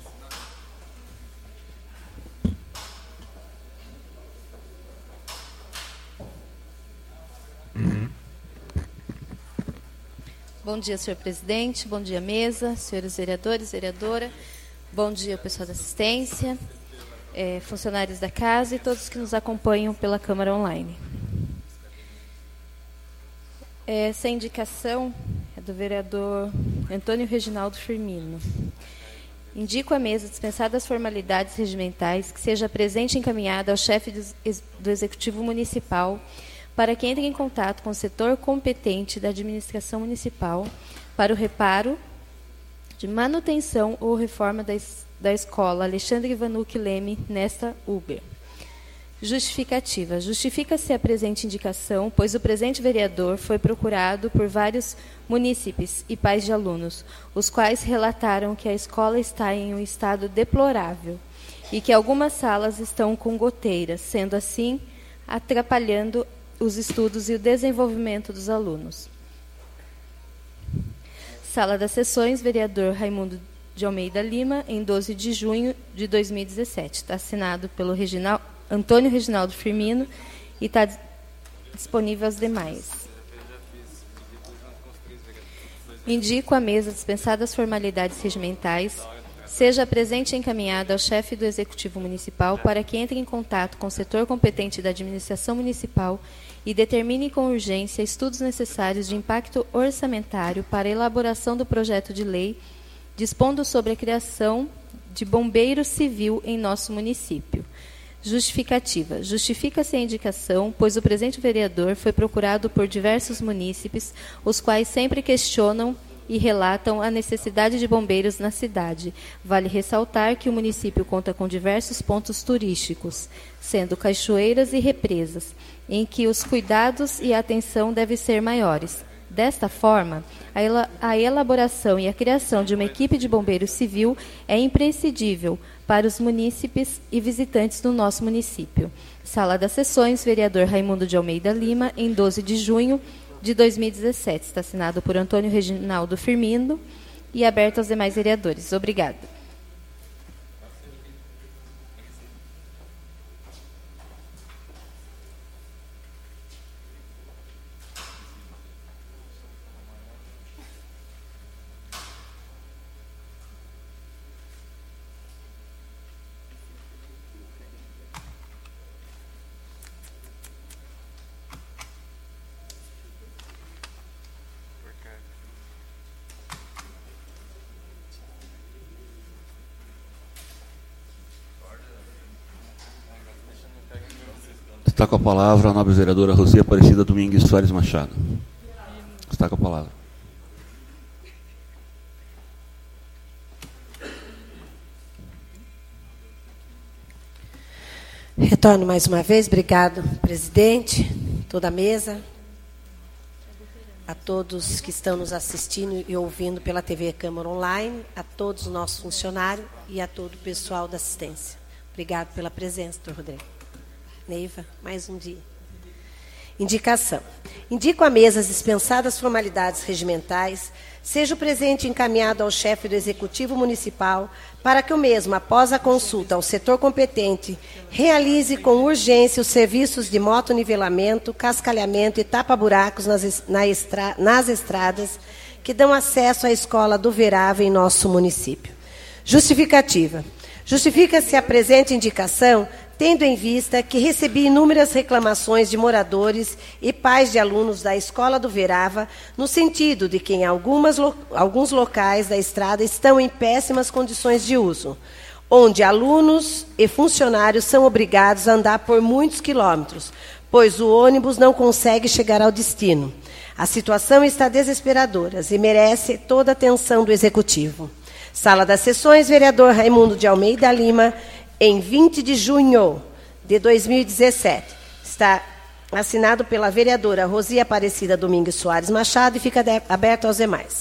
Bom dia, senhor presidente. Bom dia, mesa, senhores vereadores, vereadora. Bom dia, pessoal da assistência, é, funcionários da casa e todos que nos acompanham pela Câmara Online. Essa indicação é do vereador Antônio Reginaldo Firmino. Indico a mesa dispensada as formalidades regimentais que seja presente e encaminhada ao chefe do Executivo Municipal para que entre em contato com o setor competente da administração municipal para o reparo de manutenção ou reforma da, es da escola Alexandre Vanucci Leme nesta Uber. Justificativa. Justifica-se a presente indicação, pois o presente vereador foi procurado por vários munícipes e pais de alunos, os quais relataram que a escola está em um estado deplorável e que algumas salas estão com goteiras, sendo assim atrapalhando os estudos e o desenvolvimento dos alunos. Sala das Sessões, vereador Raimundo de Almeida Lima, em doze de junho de dois mil e dezessete. Está assinado pelo Reginal, Antônio Reginaldo Firmino e está disponível aos demais. Indico a mesa dispensada as formalidades regimentais, seja presente e encaminhada ao chefe do Executivo Municipal para que entre em contato com o setor competente da administração municipal e determine com urgência estudos necessários de impacto orçamentário para a elaboração do projeto de lei dispondo sobre a criação de bombeiro civil em nosso município. Justificativa. Justifica-se a indicação, pois o presente vereador foi procurado por diversos munícipes, os quais sempre questionam e relatam a necessidade de bombeiros na cidade. Vale ressaltar que o município conta com diversos pontos turísticos, sendo cachoeiras e represas, em que os cuidados e a atenção devem ser maiores. Desta forma, a elaboração e a criação de uma equipe de bombeiro civil é imprescindível para os munícipes e visitantes do nosso município. Sala das Sessões, vereador Raimundo de Almeida Lima, em doze de junho de dois mil e dezessete. Está assinado por Antônio Reginaldo Firmino e aberto aos demais vereadores. Obrigada. Está com a palavra a nobre vereadora Rosi Aparecida Domingues Soares Machado. Está com a palavra. Retorno mais uma vez. Obrigado, presidente, toda a mesa, a todos que estão nos assistindo e ouvindo pela T V Câmara Online, a todos os nossos funcionários e a todo o pessoal da assistência. Obrigado pela presença, doutor Rodrigo. Neiva, mais um dia. Indicação. Indico à mesa as dispensadas formalidades regimentais, seja o presente encaminhado ao chefe do Executivo Municipal, para que o mesmo, após a consulta ao setor competente, realize com urgência os serviços de motonivelamento, cascalhamento e tapa-buracos nas, na estra, nas estradas que dão acesso à escola do Verava em nosso município. Justificativa. Justifica-se a presente indicação tendo em vista que recebi inúmeras reclamações de moradores e pais de alunos da Escola do Verava, no sentido de que em algumas, alguns locais da estrada estão em péssimas condições de uso, onde alunos e funcionários são obrigados a andar por muitos quilômetros, pois o ônibus não consegue chegar ao destino. A situação está desesperadora e merece toda a atenção do Executivo. Sala das Sessões, vereador Raimundo de Almeida Lima, em vinte de junho de dois mil e dezessete. Está assinado pela vereadora Rosi Aparecida Domingues Soares Machado e fica aberto aos demais.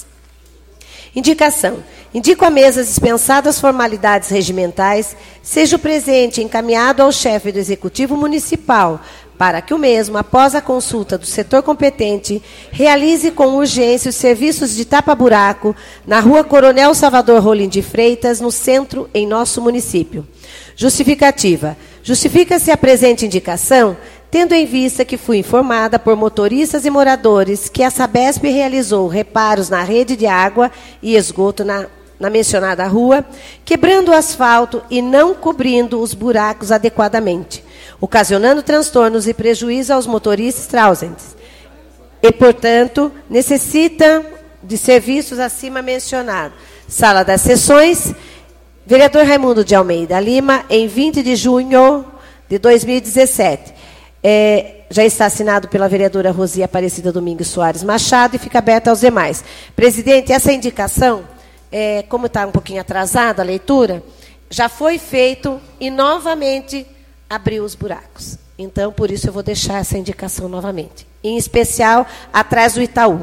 Indicação. Indico à mesa as dispensadas formalidades regimentais, seja o presente encaminhado ao chefe do Executivo Municipal, para que o mesmo, após a consulta do setor competente, realize com urgência os serviços de tapa-buraco na rua Coronel Salvador Rolim de Freitas, no centro, em nosso município. Justificativa. Justifica-se a presente indicação, tendo em vista que fui informada por motoristas e moradores que a Sabesp realizou reparos na rede de água e esgoto na, na mencionada rua, quebrando o asfalto e não cobrindo os buracos adequadamente, ocasionando transtornos e prejuízo aos motoristas ausentes. E, portanto, necessita de serviços acima mencionados. Sala das Sessões, vereador Raimundo de Almeida Lima, em vinte de junho de dois mil e dezessete. É, já está assinado pela vereadora Rosi Aparecida Domingues Soares Machado e fica aberta aos demais. Presidente, essa indicação, é, como está um pouquinho atrasada a leitura, já foi feito e novamente abriu os buracos. Então, por isso, eu vou deixar essa indicação novamente. Em especial, atrás do Itaú.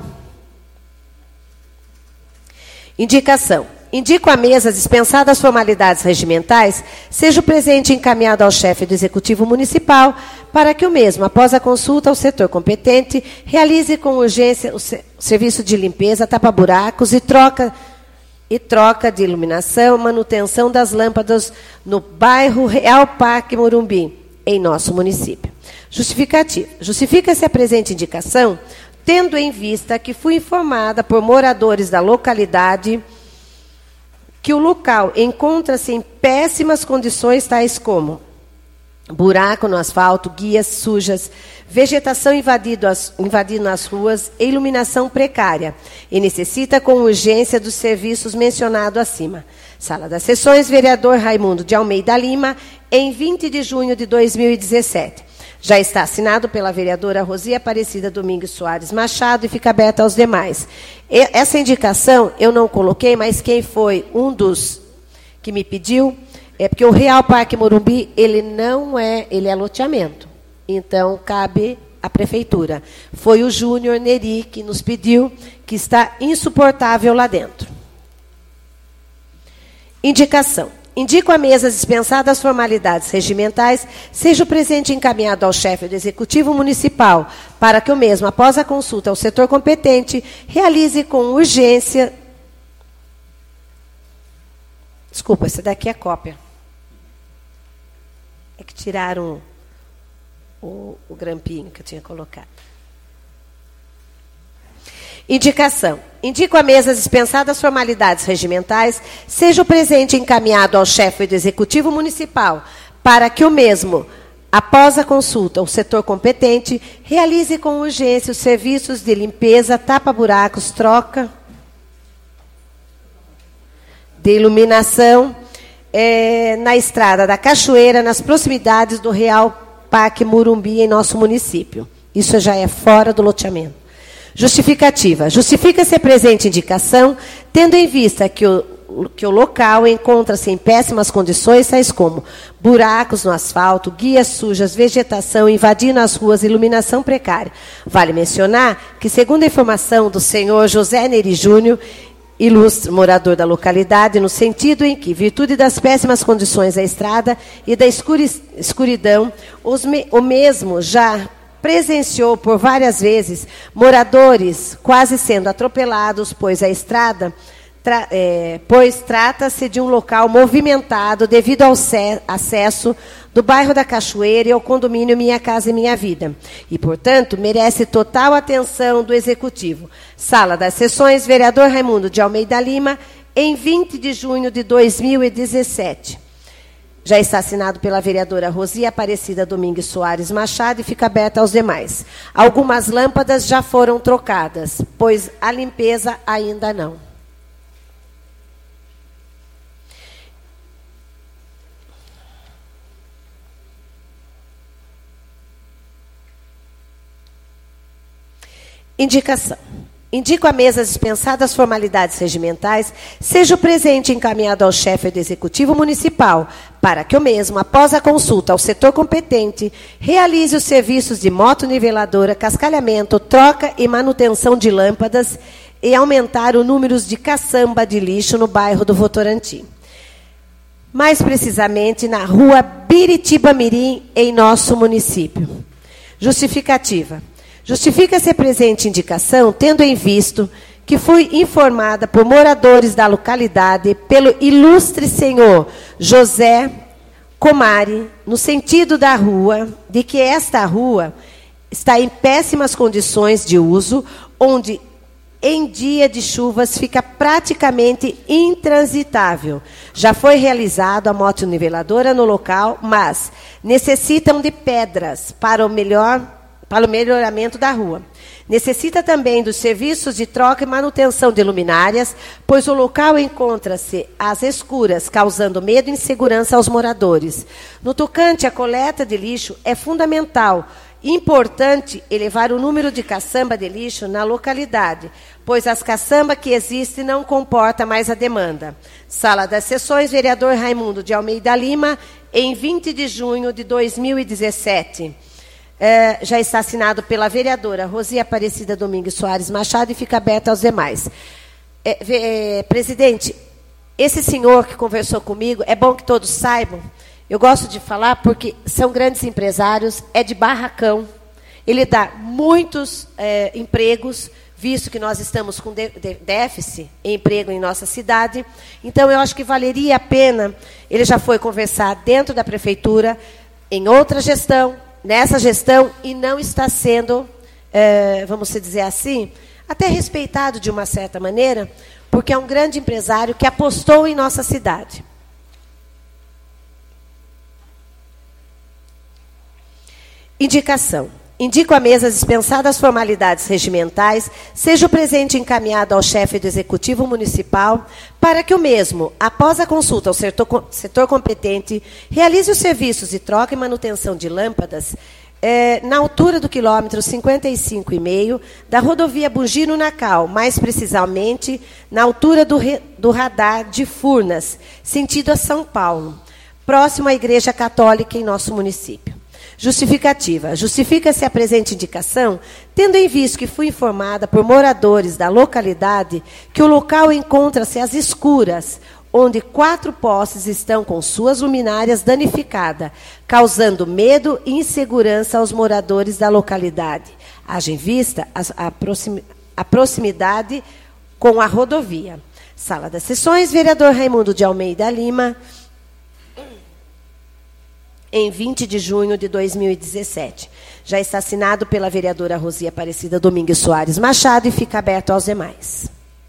Indicação. Indico à mesa as dispensadas formalidades regimentais, seja o presente encaminhado ao chefe do Executivo Municipal, para que o mesmo, após a consulta ao setor competente, realize com urgência o serviço de limpeza, tapa-buracos e troca, e troca de iluminação, manutenção das lâmpadas no bairro Real Parque Morumbi, em nosso município. Justificativa. Justifica-se a presente indicação, tendo em vista que fui informada por moradores da localidade que o local encontra-se em péssimas condições, tais como buraco no asfalto, guias sujas, vegetação invadido as, invadindo as ruas e iluminação precária, e necessita com urgência dos serviços mencionados acima. Sala das Sessões, vereador Raimundo de Almeida Lima, em vinte de junho de dois mil e dezessete. Já está assinado pela vereadora Rosia Aparecida Domingues Soares Machado e fica aberta aos demais. E, essa indicação eu não coloquei, mas quem foi um dos que me pediu, é porque o Real Parque Morumbi, ele não é, ele é loteamento. Então, cabe à prefeitura. Foi o Júnior Neri que nos pediu, que está insuportável lá dentro. Indicação. Indico à mesa dispensadas as formalidades regimentais, seja o presente encaminhado ao chefe do Executivo Municipal, para que o mesmo, após a consulta ao setor competente, realize com urgência... Desculpa, essa daqui é cópia. É que tiraram o, o grampinho que eu tinha colocado. Indicação. Indico à mesa dispensadas as formalidades regimentais, seja o presente encaminhado ao chefe do Executivo Municipal, para que o mesmo, após a consulta ao setor competente, realize com urgência os serviços de limpeza, tapa-buracos, troca de iluminação é, na estrada da Cachoeira, nas proximidades do Real Parque Morumbi, em nosso município. Isso já é fora do loteamento. Justificativa. Justifica-se a presente indicação, tendo em vista que o, que o local encontra-se em péssimas condições, tais como buracos no asfalto, guias sujas, vegetação, invadindo as ruas, iluminação precária. Vale mencionar que, segundo a informação do senhor José Neri Júnior, ilustre morador da localidade, no sentido em que, virtude das péssimas condições da estrada e da escuri, escuridão, os me, o mesmo já presenciou por várias vezes moradores quase sendo atropelados, pois a estrada, tra, é, pois trata-se de um local movimentado devido ao ce, acesso do bairro da Cachoeira e ao condomínio Minha Casa e Minha Vida. E, portanto, merece total atenção do Executivo. Sala das Sessões, vereador Raimundo de Almeida Lima, em vinte de junho de dois mil e dezessete. Já está assinado pela vereadora Rosia Aparecida Domingues Soares Machado e fica aberta aos demais. Algumas lâmpadas já foram trocadas, pois a limpeza ainda não. Indicação. Indico à mesa dispensadas as formalidades regimentais, seja o presente encaminhado ao chefe do Executivo Municipal, para que o mesmo, após a consulta ao setor competente, realize os serviços de motoniveladora, cascalhamento, troca e manutenção de lâmpadas e aumentar o número de caçamba de lixo no bairro do Votorantim. Mais precisamente, na rua Biritiba Mirim, em nosso município. Justificativa. Justifica-se a presente indicação, tendo em vista que fui informada por moradores da localidade pelo ilustre senhor José Comari, no sentido da rua, de que esta rua está em péssimas condições de uso, onde em dia de chuvas fica praticamente intransitável. Já foi realizado a motoniveladora no local, mas necessitam de pedras para o melhor para o melhoramento da rua. Necessita também dos serviços de troca e manutenção de luminárias, pois o local encontra-se às escuras, causando medo e insegurança aos moradores. No tocante à coleta de lixo, é fundamental, importante, elevar o número de caçamba de lixo na localidade, pois as caçambas que existem não comportam mais a demanda. Sala das Sessões, vereador Raimundo de Almeida Lima, em vinte de junho de dois mil e dezessete. É, já está assinado pela vereadora Rosia Aparecida Domingues Soares Machado e fica aberto aos demais. É, é, presidente, esse senhor que conversou comigo, é bom que todos saibam, eu gosto de falar porque são grandes empresários, é de Barracão, ele dá muitos é, empregos, visto que nós estamos com de, de, déficit em emprego em nossa cidade, então eu acho que valeria a pena, ele já foi conversar dentro da prefeitura, em outra gestão, nessa gestão, e não está sendo, é, vamos dizer assim, até respeitado de uma certa maneira, porque é um grande empresário que apostou em nossa cidade. Indicação. Indico à mesa dispensadas as formalidades regimentais, seja o presente encaminhado ao chefe do Executivo Municipal, para que o mesmo, após a consulta ao setor, setor competente, realize os serviços de troca e manutenção de lâmpadas eh, na altura do quilômetro cinquenta e cinco e meio da rodovia Bugino-Nacal, mais precisamente na altura do, re, do radar de Furnas, sentido a São Paulo, próximo à Igreja Católica em nosso município. Justificativa. Justifica-se a presente indicação, tendo em vista que fui informada por moradores da localidade que o local encontra-se às escuras, onde quatro postes estão com suas luminárias danificadas, causando medo e insegurança aos moradores da localidade. Haja em vista a, a, proximi, a proximidade com a rodovia. Sala das Sessões, vereador Raimundo de Almeida Lima, em vinte de junho de dois mil e dezessete. Já está assinado pela vereadora Rosia Aparecida Domingues Soares Machado e fica aberto aos demais.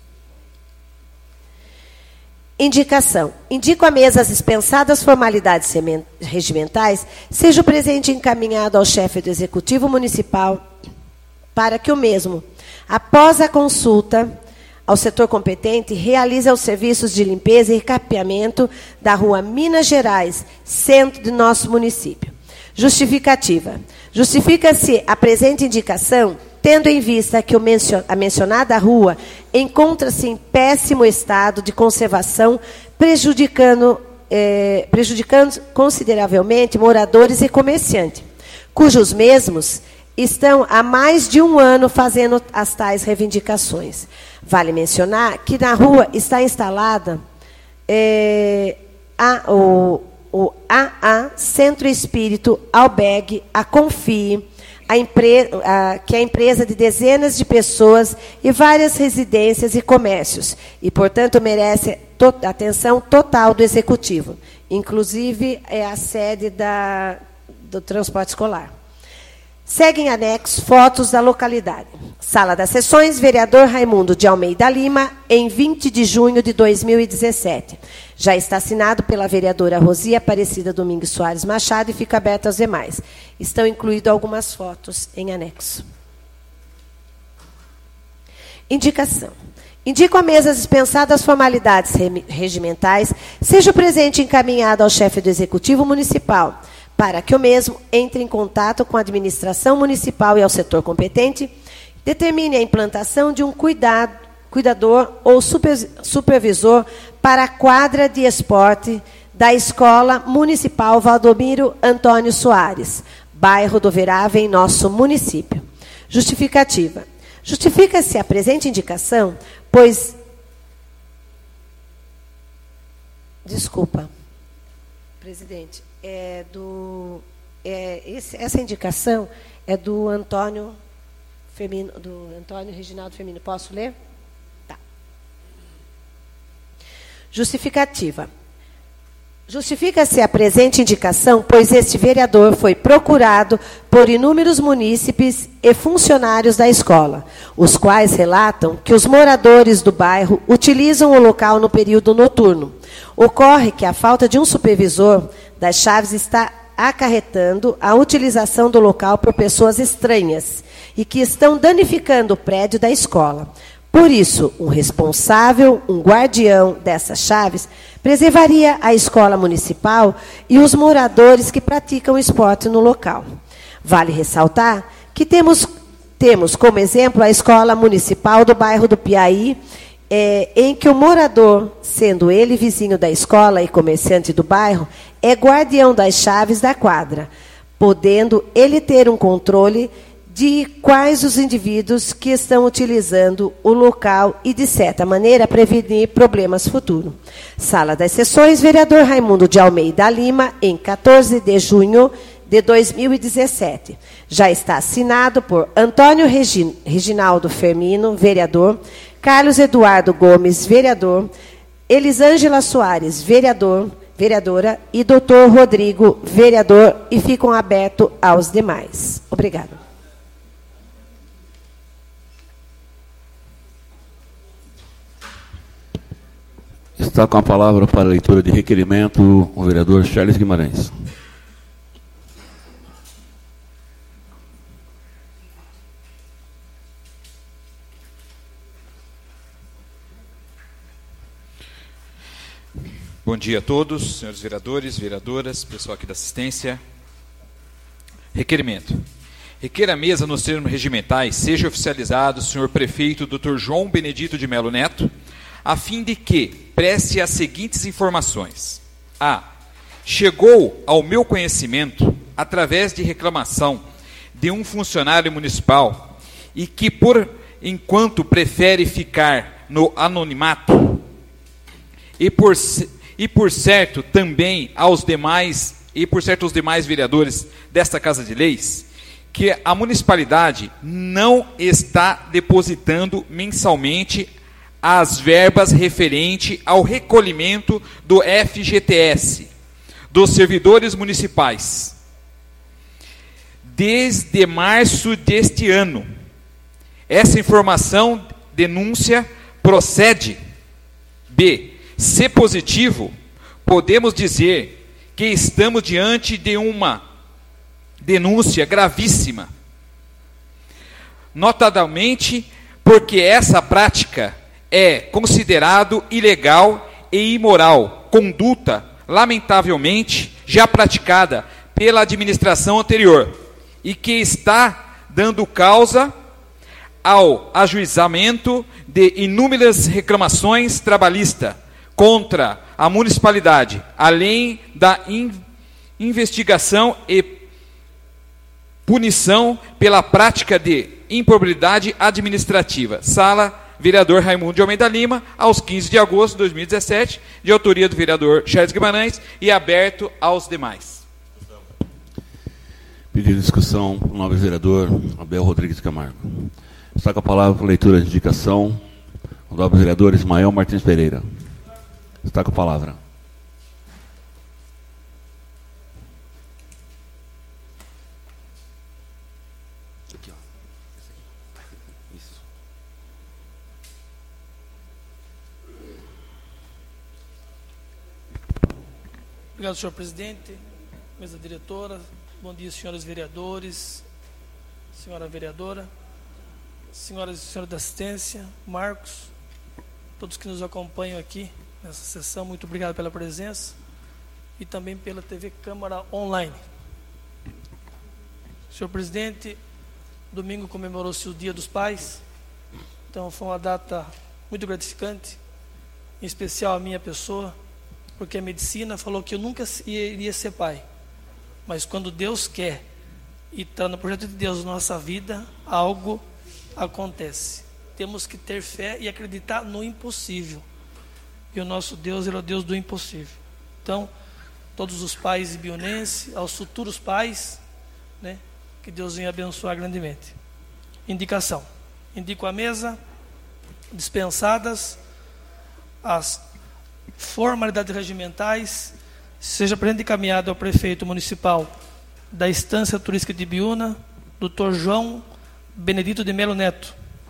Indicação. Indico à mesa as dispensadas formalidades regimentais, seja o presente encaminhado ao chefe do Executivo Municipal, para que o mesmo, após a consulta ao setor competente, realiza os serviços de limpeza e recapeamento da rua Minas Gerais, centro de nosso município. Justificativa. Justifica-se a presente indicação, tendo em vista que o mencio- a mencionada rua encontra-se em péssimo estado de conservação, prejudicando, eh, prejudicando consideravelmente moradores e comerciantes, cujos mesmos estão há mais de um ano fazendo as tais reivindicações. Vale mencionar que na rua está instalada é, a, o, o A A Centro Espírito Albergue, a Confie, a empre, a, que é a empresa de dezenas de pessoas e várias residências e comércios, e, portanto, merece to, atenção total do Executivo. Inclusive, é a sede da, do transporte escolar. Seguem anexos fotos da localidade. Sala das Sessões, vereador Raimundo de Almeida Lima, em vinte de junho de dois mil e dezessete. Já está assinado pela vereadora Rosia Aparecida Domingues Soares Machado e fica aberto aos demais. Estão incluídas algumas fotos em anexo. Indicação. Indico à mesa dispensadas as formalidades regimentais, seja o presente encaminhado ao chefe do Executivo Municipal, para que o mesmo entre em contato com a administração municipal e ao setor competente, determine a implantação de um cuidado, cuidador ou super, supervisor para a quadra de esporte da Escola Municipal Valdomiro Antônio Soares, bairro do Verava, em nosso município. Justificativa. Justifica-se a presente indicação, pois... Desculpa, presidente. É do, é, esse, essa indicação é do Antônio Firmino, do Antônio Reginaldo Firmino. Posso ler? Tá. Justificativa. Justifica-se a presente indicação, pois este vereador foi procurado por inúmeros munícipes e funcionários da escola, os quais relatam que os moradores do bairro utilizam o local no período noturno. Ocorre que a falta de um supervisor das chaves está acarretando a utilização do local por pessoas estranhas e que estão danificando o prédio da escola. Por isso, um responsável, um guardião dessas chaves, preservaria a escola municipal e os moradores que praticam esporte no local. Vale ressaltar que temos, temos como exemplo a escola municipal do bairro do Piaí, É, em que o morador, sendo ele vizinho da escola e comerciante do bairro, é guardião das chaves da quadra, podendo ele ter um controle de quais os indivíduos que estão utilizando o local e, de certa maneira, prevenir problemas futuros. Sala das Sessões, vereador Raimundo de Almeida Lima, em quatorze de junho de dois mil e dezessete. Já está assinado por Antônio Regi, Reginaldo Firmino, vereador, Carlos Eduardo Gomes, vereador, Elisângela Soares, vereador, vereadora, e doutor Rodrigo, vereador, e ficam abertos aos demais. Obrigada. Está com a palavra para a leitura de requerimento o vereador Charles Guimarães. Bom dia a todos, senhores vereadores, vereadoras, pessoal aqui da assistência. Requerimento. Requer a mesa nos termos regimentais seja oficializado o senhor prefeito doutor João Benedito de Melo Neto, a fim de que preste as seguintes informações. A. Chegou ao meu conhecimento, através de reclamação de um funcionário municipal e que, por enquanto, prefere ficar no anonimato, e por E por certo também aos demais, e por certo aos demais vereadores desta Casa de Leis, que a municipalidade não está depositando mensalmente as verbas referente ao recolhimento do F G T S dos servidores municipais desde março deste ano. Essa informação, denúncia, procede. B. Se positivo, podemos dizer que estamos diante de uma denúncia gravíssima, notadamente porque essa prática é considerado ilegal e imoral, conduta, lamentavelmente, já praticada pela administração anterior e que está dando causa ao ajuizamento de inúmeras reclamações trabalhistas contra a municipalidade, além da in, investigação e punição pela prática de improbidade administrativa. Sala, vereador Raimundo de Almeida Lima, aos quinze de agosto de dois mil e dezessete, de autoria do vereador Charles Guimarães e aberto aos demais. Pedido de discussão, o nobre vereador Abel Rodrigues Camargo. Está com a palavra para leitura de indicação o nobre vereador Ismael Martins Pereira. Está com a palavra. Aqui, ó. Isso. Obrigado, senhor presidente, mesa diretora. Bom dia, senhores vereadores, senhora vereadora, senhoras e senhores da assistência, Marcos, todos que nos acompanham aqui nessa sessão, muito obrigado pela presença e também pela T V Câmara Online. Senhor presidente, domingo comemorou-se o Dia dos Pais, então foi uma data muito gratificante, em especial a minha pessoa, porque a medicina falou que eu nunca iria ser pai, mas quando Deus quer e está no projeto de Deus na nossa vida, algo acontece. Temos que ter fé e acreditar no impossível. E o nosso Deus, Ele é o Deus do impossível. Então, todos os pais ibionenses, aos futuros pais, né, que Deus venha abençoar grandemente. Indicação. Indico à mesa, dispensadas as formalidades regimentais, seja presente encaminhado ao prefeito municipal da Estância Turística de Ibiúna, doutor João Benedito de Melo Neto,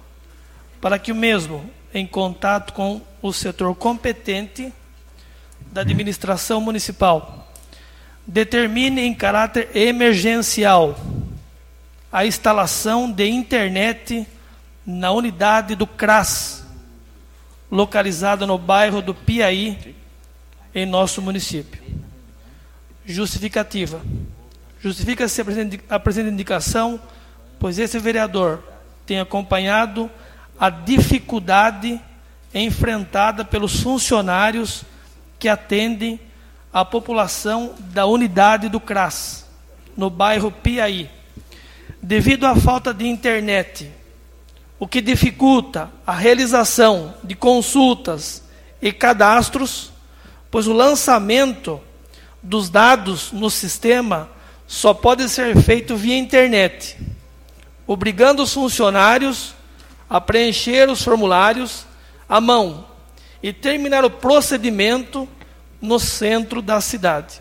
para que o mesmo, em contato com o setor competente da administração municipal, determine em caráter emergencial a instalação de internet na unidade do CRAS, localizada no bairro do Piaí, em nosso município. Justificativa. Justifica-se a presente indicação, pois esse vereador tem acompanhado a dificuldade enfrentada pelos funcionários que atendem a população da unidade do CRAS, no bairro Piaí, devido à falta de internet, o que dificulta a realização de consultas e cadastros, pois o lançamento dos dados no sistema só pode ser feito via internet, obrigando os funcionários a preencher os formulários à mão e terminar o procedimento no centro da cidade.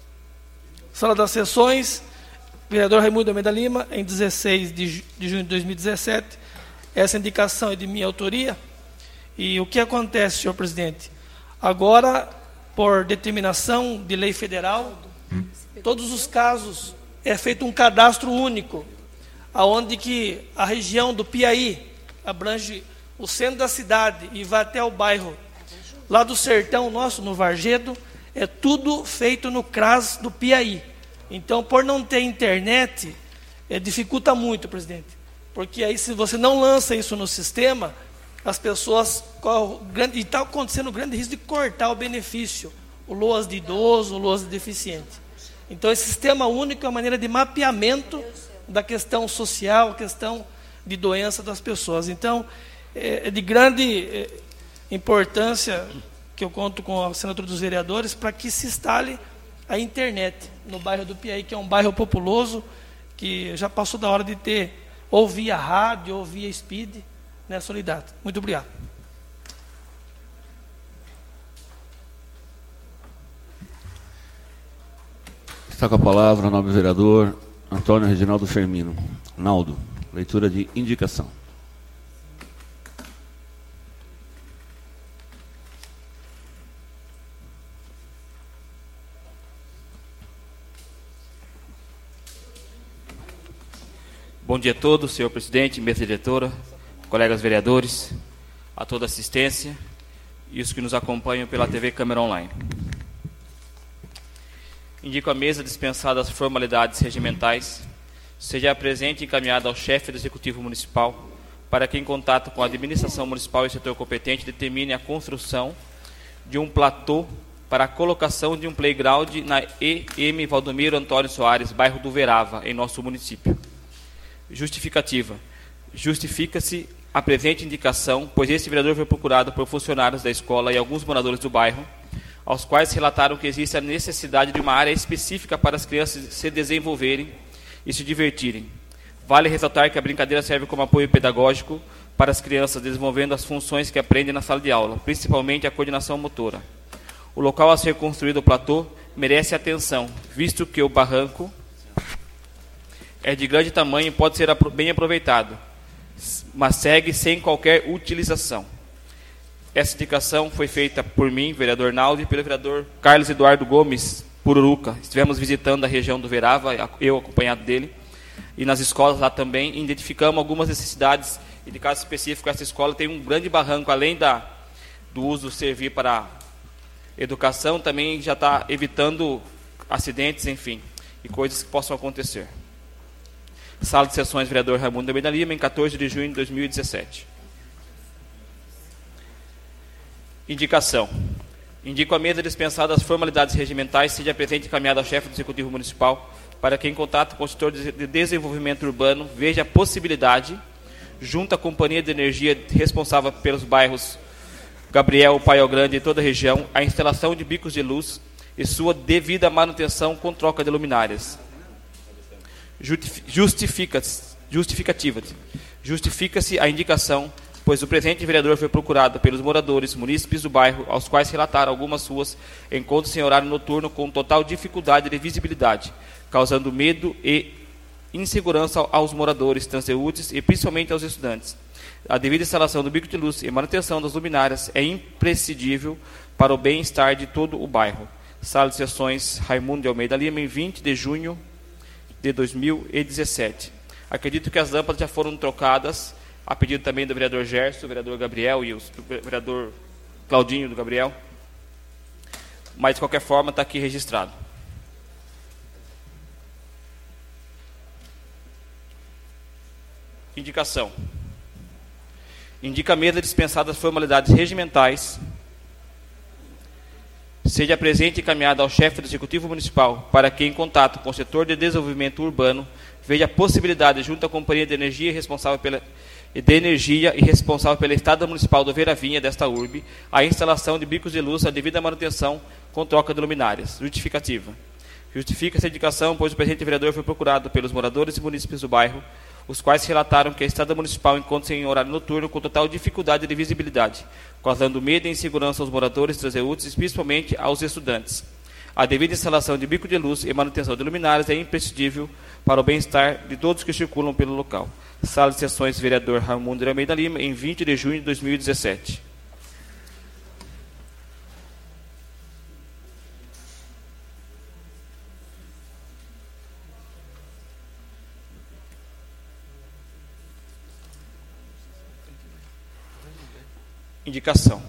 Sala das Sessões, vereador Raimundo Almeida Lima, em dezesseis de junho de dois mil e dezessete. Essa indicação é de minha autoria. E o que acontece, senhor presidente? Agora, por determinação de lei federal, todos os casos é feito um cadastro único, aonde que a região do Piaí abrange o centro da cidade e vai até o bairro lá do sertão nosso, no Vargedo, é tudo feito no CRAS do Piaí. Então, por não ter internet, é, dificulta muito, presidente. Porque aí, se você não lança isso no sistema, as pessoas correm grande, e está acontecendo um grande risco de cortar o benefício, o LOAS de idoso, o LOAS de deficiente. Então, esse sistema único é uma maneira de mapeamento da questão social, a questão de doença das pessoas. Então, é de grande importância que eu conto com a assinatura dos vereadores para que se instale a internet no bairro do Piaí, que é um bairro populoso, que já passou da hora de ter ou via rádio ou via speed, né, Solidato. Muito obrigado. Está com a palavra o nobre vereador Antônio Reginaldo Firmino. Naldo, leitura de indicação. Bom dia a todos, senhor presidente, mesa diretora, colegas vereadores, a toda a assistência e os que nos acompanham pela T V Câmara Online. Indico a mesa dispensada as formalidades regimentais, seja presente e encaminhada ao chefe do Executivo Municipal, para que, em contato com a administração municipal e setor competente, determine a construção de um platô para a colocação de um playground na E M Valdomiro Antônio Soares, bairro do Verava, em nosso município. Justificativa. Justifica-se a presente indicação, pois este vereador foi procurado por funcionários da escola e alguns moradores do bairro, aos quais relataram que existe a necessidade de uma área específica para as crianças se desenvolverem e se divertirem. Vale ressaltar que a brincadeira serve como apoio pedagógico para as crianças, desenvolvendo as funções que aprendem na sala de aula, principalmente a coordenação motora. O local a ser construído, o platô, merece atenção, visto que o barranco é de grande tamanho e pode ser bem aproveitado, mas segue sem qualquer utilização. Essa indicação foi feita por mim, vereador Naldo, e pelo vereador Carlos Eduardo Gomes Pururuca. Estivemos visitando a região do Verava, eu acompanhado dele, e nas escolas lá também, identificamos algumas necessidades, e de caso específico, essa escola tem um grande barranco, além da, do uso servir para educação, também já está evitando acidentes, enfim, e coisas que possam acontecer. Sala de Sessões, vereador Raimundo de Almeida Lima, em quatorze de junho de dois mil e dezessete. Indicação. Indico a mesa dispensada as formalidades regimentais, seja presente e encaminhada ao chefe do Executivo Municipal, para que, em contato com o setor de desenvolvimento urbano, veja a possibilidade, junto à Companhia de Energia responsável pelos bairros Gabriel, Paiol Grande e toda a região, a instalação de bicos de luz e sua devida manutenção com troca de luminárias. Justifica-se, justificativa. Justifica-se a indicação, pois o presente vereador foi procurado pelos moradores munícipes do bairro, aos quais relataram algumas ruas encontram-se em horário noturno com total dificuldade de visibilidade, causando medo e insegurança aos moradores, transeúntes e principalmente aos estudantes. A devida instalação do bico de luz e manutenção das luminárias é imprescindível para o bem-estar de todo o bairro. Sala de Sessões Raimundo de Almeida Lima, em vinte de junho de dois mil e dezessete. Acredito que as lâmpadas já foram trocadas, a pedido também do vereador Gerson, do vereador Gabriel e o vereador Claudinho do Gabriel. Mas, de qualquer forma, está aqui registrado. Indicação. Indica a mesa dispensada as formalidades regimentais, seja presente e encaminhada ao chefe do Executivo Municipal, para que, em contato com o setor de desenvolvimento urbano, veja a possibilidade, junto à Companhia de Energia responsável pela, de Energia e responsável pela Estrada Municipal do Veravinha desta urbe, a instalação de bicos de luz, a devida manutenção com troca de luminárias. Justificativa. Justifica essa indicação, pois o presente vereador foi procurado pelos moradores e munícipes do bairro, os quais relataram que a Estrada Municipal encontra-se em horário noturno com total dificuldade de visibilidade, causando medo e insegurança aos moradores, transeúntes e principalmente aos estudantes. A devida instalação de bico de luz e manutenção de luminárias é imprescindível para o bem-estar de todos que circulam pelo local. Sala de Sessões, vereador Raimundo de Almeida Lima, em vinte de junho de dois mil e dezessete. Indicação.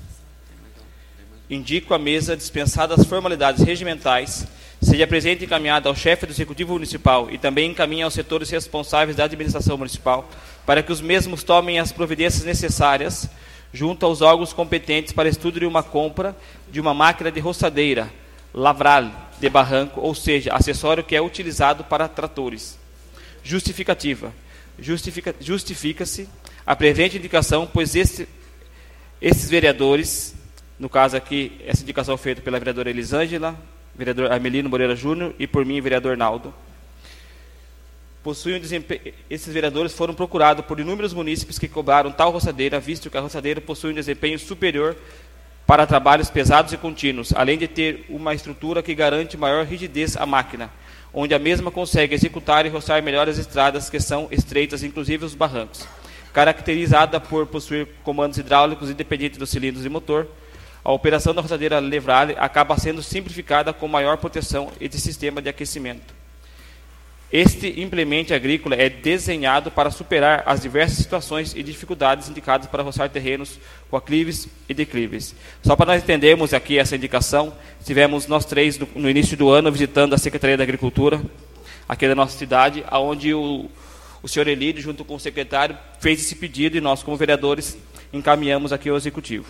Indico a mesa dispensadas as formalidades regimentais, seja presente e encaminhada ao chefe do Executivo Municipal e também encaminhe aos setores responsáveis da administração municipal para que os mesmos tomem as providências necessárias junto aos órgãos competentes para estudo de uma compra de uma máquina de roçadeira, lavral de barranco, ou seja, acessório que é utilizado para tratores. Justificativa. Justifica, justifica-se a presente indicação, pois esse, esses vereadores, no caso aqui, essa indicação feita pela vereadora Elisângela, vereador Armelino Moreira Júnior e por mim, vereador Naldo, possuem um desempenho, esses vereadores foram procurados por inúmeros munícipes que cobraram tal roçadeira, visto que a roçadeira possui um desempenho superior para trabalhos pesados e contínuos, além de ter uma estrutura que garante maior rigidez à máquina, onde a mesma consegue executar e roçar melhor as estradas que são estreitas, inclusive os barrancos. Caracterizada por possuir comandos hidráulicos independentes dos cilindros de motor, a operação da roçadeira Levrale acaba sendo simplificada com maior proteção e de sistema de aquecimento. Este implemento agrícola é desenhado para superar as diversas situações e dificuldades indicadas para roçar terrenos com aclives e declives. Só para nós entendermos aqui essa indicação, tivemos nós três no, no início do ano visitando a Secretaria da Agricultura, aqui da nossa cidade, onde o, o senhor Elídio, junto com o secretário, fez esse pedido e nós, como vereadores, encaminhamos aqui ao Executivo.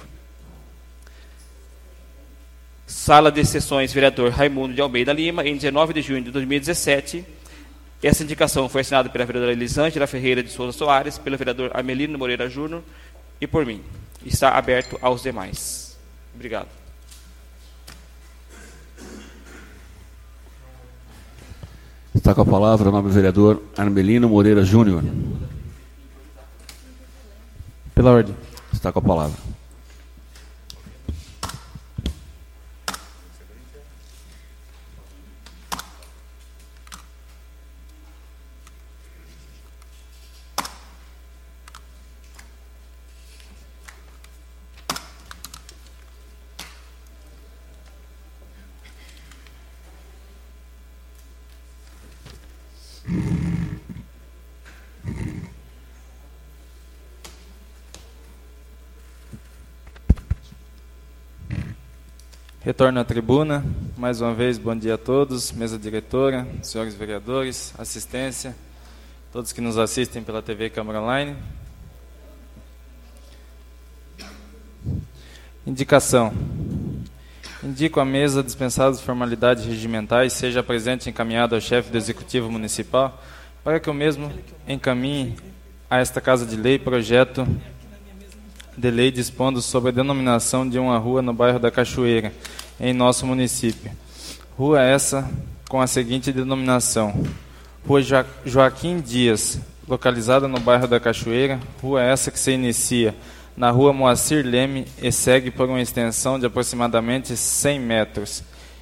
Sala de Sessões, vereador Raimundo de Almeida Lima, em dezenove de junho de dois mil e dezessete. Essa indicação foi assinada pela vereadora Elisângela Ferreira de Souza Soares, pelo vereador Armelino Moreira Júnior e por mim. Está aberto aos demais. Obrigado. Está com a palavra o nobre vereador Armelino Moreira Júnior. Pela ordem. Está com a palavra. Retorno à tribuna. Mais uma vez, bom dia a todos, mesa diretora, senhores vereadores, assistência, todos que nos assistem pela T V Câmara Online. Indicação. Indico a mesa dispensadas formalidades regimentais, seja presente e encaminhado ao chefe do Executivo Municipal, para que o mesmo encaminhe a esta Casa de Lei projeto de lei dispondo sobre a denominação de uma rua no bairro da Cachoeira, em nosso município. Rua essa com a seguinte denominação: Rua Joaquim Dias, localizada no bairro da Cachoeira. Rua essa que se inicia na Rua Moacir Leme e segue por uma extensão de aproximadamente cem metros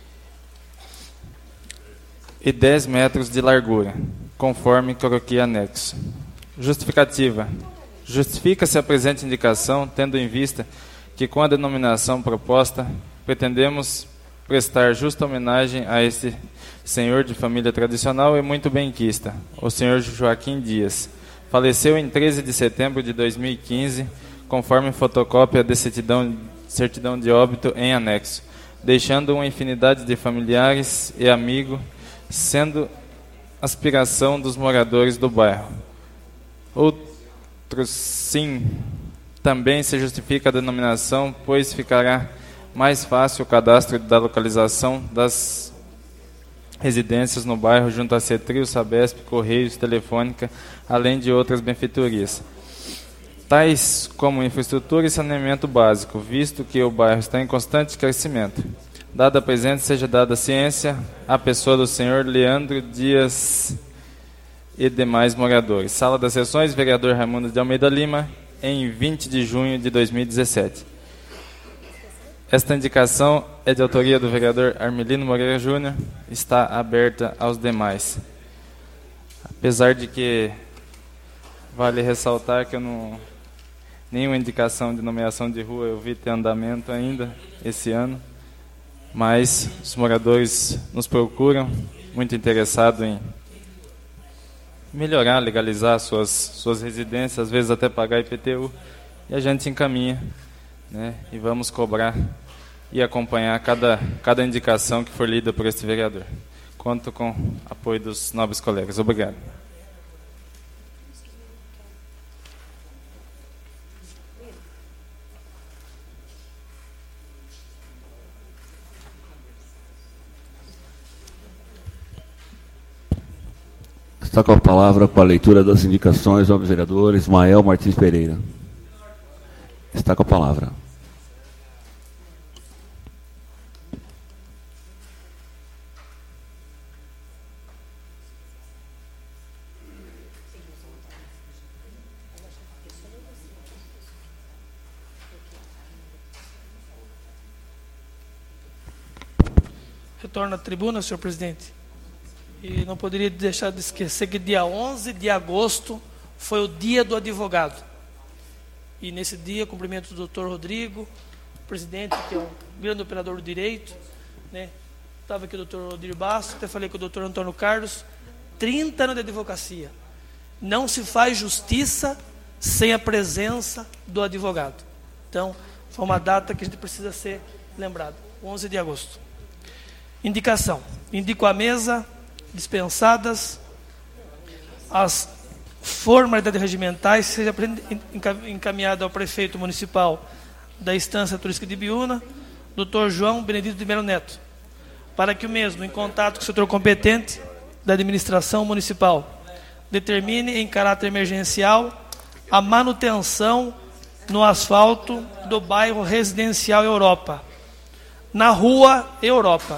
e dez metros de largura, conforme croquis anexo. Justificativa. Justifica-se a presente indicação, tendo em vista que, com a denominação proposta, pretendemos prestar justa homenagem a este senhor de família tradicional e muito benquista, o senhor Joaquim Dias. Faleceu em treze de setembro de dois mil e quinze, conforme fotocópia de certidão, certidão de óbito em anexo, deixando uma infinidade de familiares e amigos, sendo aspiração dos moradores do bairro. Outro sim, também se justifica a denominação, pois ficará mais fácil o cadastro da localização das residências no bairro junto a CETRIL, SABESP, Correios, Telefônica, além de outras benfeitorias, tais como infraestrutura e saneamento básico, visto que o bairro está em constante crescimento. Dada a presente, seja dada a ciência à pessoa do senhor Leandro Dias e demais moradores. Sala das Sessões, vereador Raimundo de Almeida Lima, em vinte de junho de dois mil e dezessete. Esta indicação é de autoria do vereador Armelino Moreira Júnior, está aberta aos demais. Apesar de que vale ressaltar que eu não, nenhuma indicação de nomeação de rua eu vi ter andamento ainda esse ano, mas os moradores nos procuram, muito interessados em melhorar, legalizar suas, suas residências, às vezes até pagar I P T U, e a gente encaminha né, e vamos cobrar e acompanhar cada, cada indicação que for lida por este vereador. Conto com o apoio dos nobres colegas. Obrigado. Está com a palavra para a leitura das indicações, nobres vereadores, Mael Martins Pereira. Está com a palavra. Retorno à tribuna, senhor presidente. E não poderia deixar de esquecer que dia onze de agosto foi o dia do advogado. E nesse dia, cumprimento o doutor Rodrigo, presidente, que é um grande operador do direito, né? Estava aqui o doutor Rodrigo Bastos, até falei com o doutor Antônio Carlos, trinta anos de advocacia. Não se faz justiça sem a presença do advogado. Então, foi uma data que a gente precisa ser lembrado, onze de agosto. Indicação. Indico à mesa dispensadas as formalidades regimentais, seja encaminhada ao prefeito municipal da Estância Turística de Ibiúna, doutor João Benedito de Melo Neto, para que o mesmo, em contato com o setor competente da administração municipal, determine em caráter emergencial a manutenção no asfalto do bairro Residencial Europa, na rua Europa,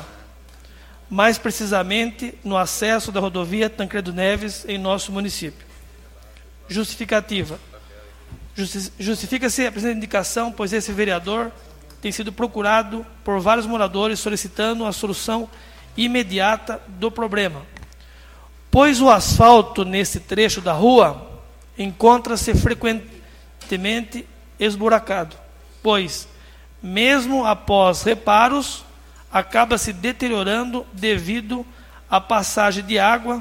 mais precisamente no acesso da rodovia Tancredo Neves em nosso município. Justificativa. Justi- Justifica-se a presente indicação, pois esse vereador tem sido procurado por vários moradores solicitando a solução imediata do problema, pois o asfalto nesse trecho da rua encontra-se frequentemente esburacado, pois, mesmo após reparos, acaba se deteriorando devido à passagem de água,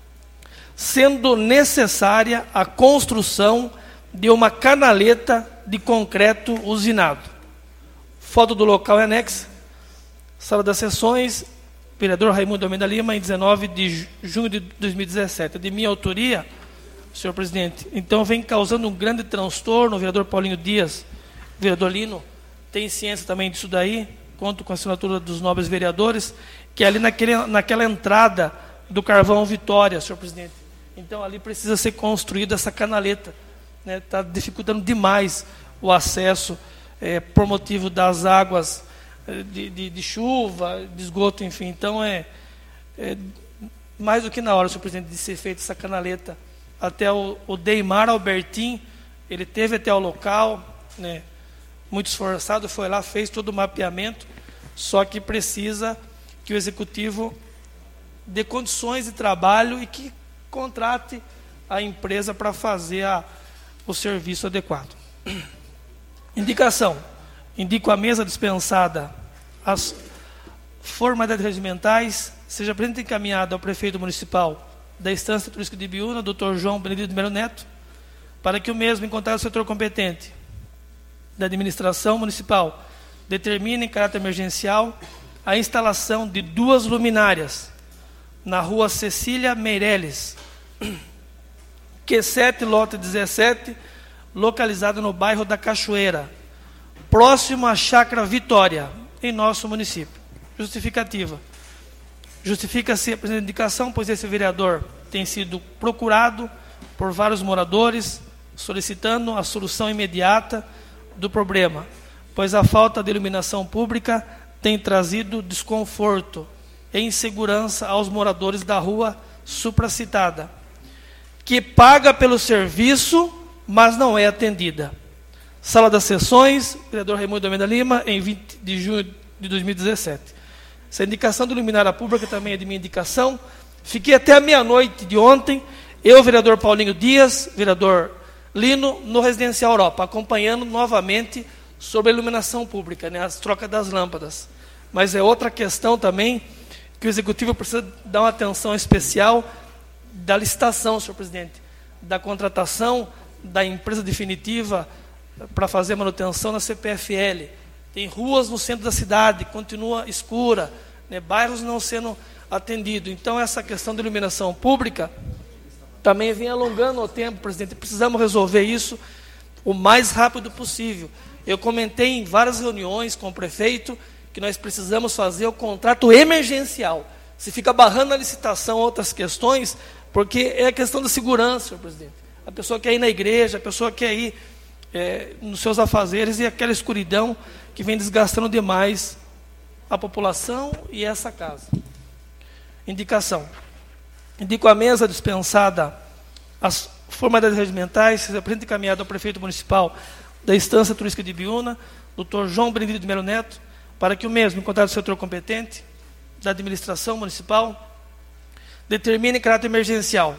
sendo necessária a construção de uma canaleta de concreto usinado. Foto do local é anexa. Sala das sessões, vereador Raimundo Almeida Lima, em dezenove de junho de dois mil e dezessete. De minha autoria, senhor presidente. Então vem causando um grande transtorno. O vereador Paulinho Dias, vereador Lino, tem ciência também disso daí. Conto com a assinatura dos nobres vereadores, que é ali naquele, naquela entrada do Carvão Vitória, senhor presidente. Então, ali precisa ser construída essa canaleta. Está, né, dificultando demais o acesso, é, por motivo das águas é, de, de, de chuva, de esgoto, enfim. Então, é, é mais do que na hora, senhor presidente, de ser feita essa canaleta. Até o, o Deimar Albertin, ele teve até o local, né, muito esforçado, foi lá, fez todo o mapeamento, só que precisa que o executivo dê condições de trabalho e que contrate a empresa para fazer a, o serviço adequado. Indicação. Indico à mesa dispensada as formalidades regimentais, seja presente encaminhada ao prefeito municipal da Estância Turística de Ibiúna, doutor João Benedito de Melo Neto, para que o mesmo, em contato com o setor competente da administração municipal, determine em caráter emergencial a instalação de duas luminárias na rua Cecília Meireles, Q sete, lote dezessete, localizado no bairro da Cachoeira, próximo à Chácara Vitória, em nosso município. Justificativa. Justifica-se a presente indicação, pois esse vereador tem sido procurado por vários moradores, solicitando a solução imediata do problema, pois a falta de iluminação pública tem trazido desconforto e insegurança aos moradores da rua supracitada, que paga pelo serviço, mas não é atendida. Sala das sessões, vereador Raimundo Almeida Lima, em vinte de junho de dois mil e dezessete. Essa indicação de luminária pública também é de minha indicação. Fiquei até a meia-noite de ontem, eu, vereador Paulinho Dias, vereador Lino, no Residencial Europa, acompanhando novamente sobre a iluminação pública, né, as trocas das lâmpadas. Mas é outra questão também que o Executivo precisa dar uma atenção especial da licitação, senhor presidente, da contratação da empresa definitiva para fazer manutenção na C P F L. Tem ruas no centro da cidade, continua escura, né, bairros não sendo atendidos. Então, essa questão de iluminação pública também vem alongando o tempo, presidente. Precisamos resolver isso o mais rápido possível. Eu comentei em várias reuniões com o prefeito que nós precisamos fazer o contrato emergencial. Se fica barrando a licitação, outras questões, porque é a questão da segurança, senhor presidente. A pessoa quer ir na igreja, a pessoa quer ir é, nos seus afazeres, e aquela escuridão que vem desgastando demais a população e essa casa. Indicação. Indico a mesa dispensada as formalidades regimentais, se apresenta encaminhada ao prefeito municipal da Estância Turística de Ibiúna, doutor João Benedito de Melo Neto, para que o mesmo, em contato com o setor competente da administração municipal, determine em caráter emergencial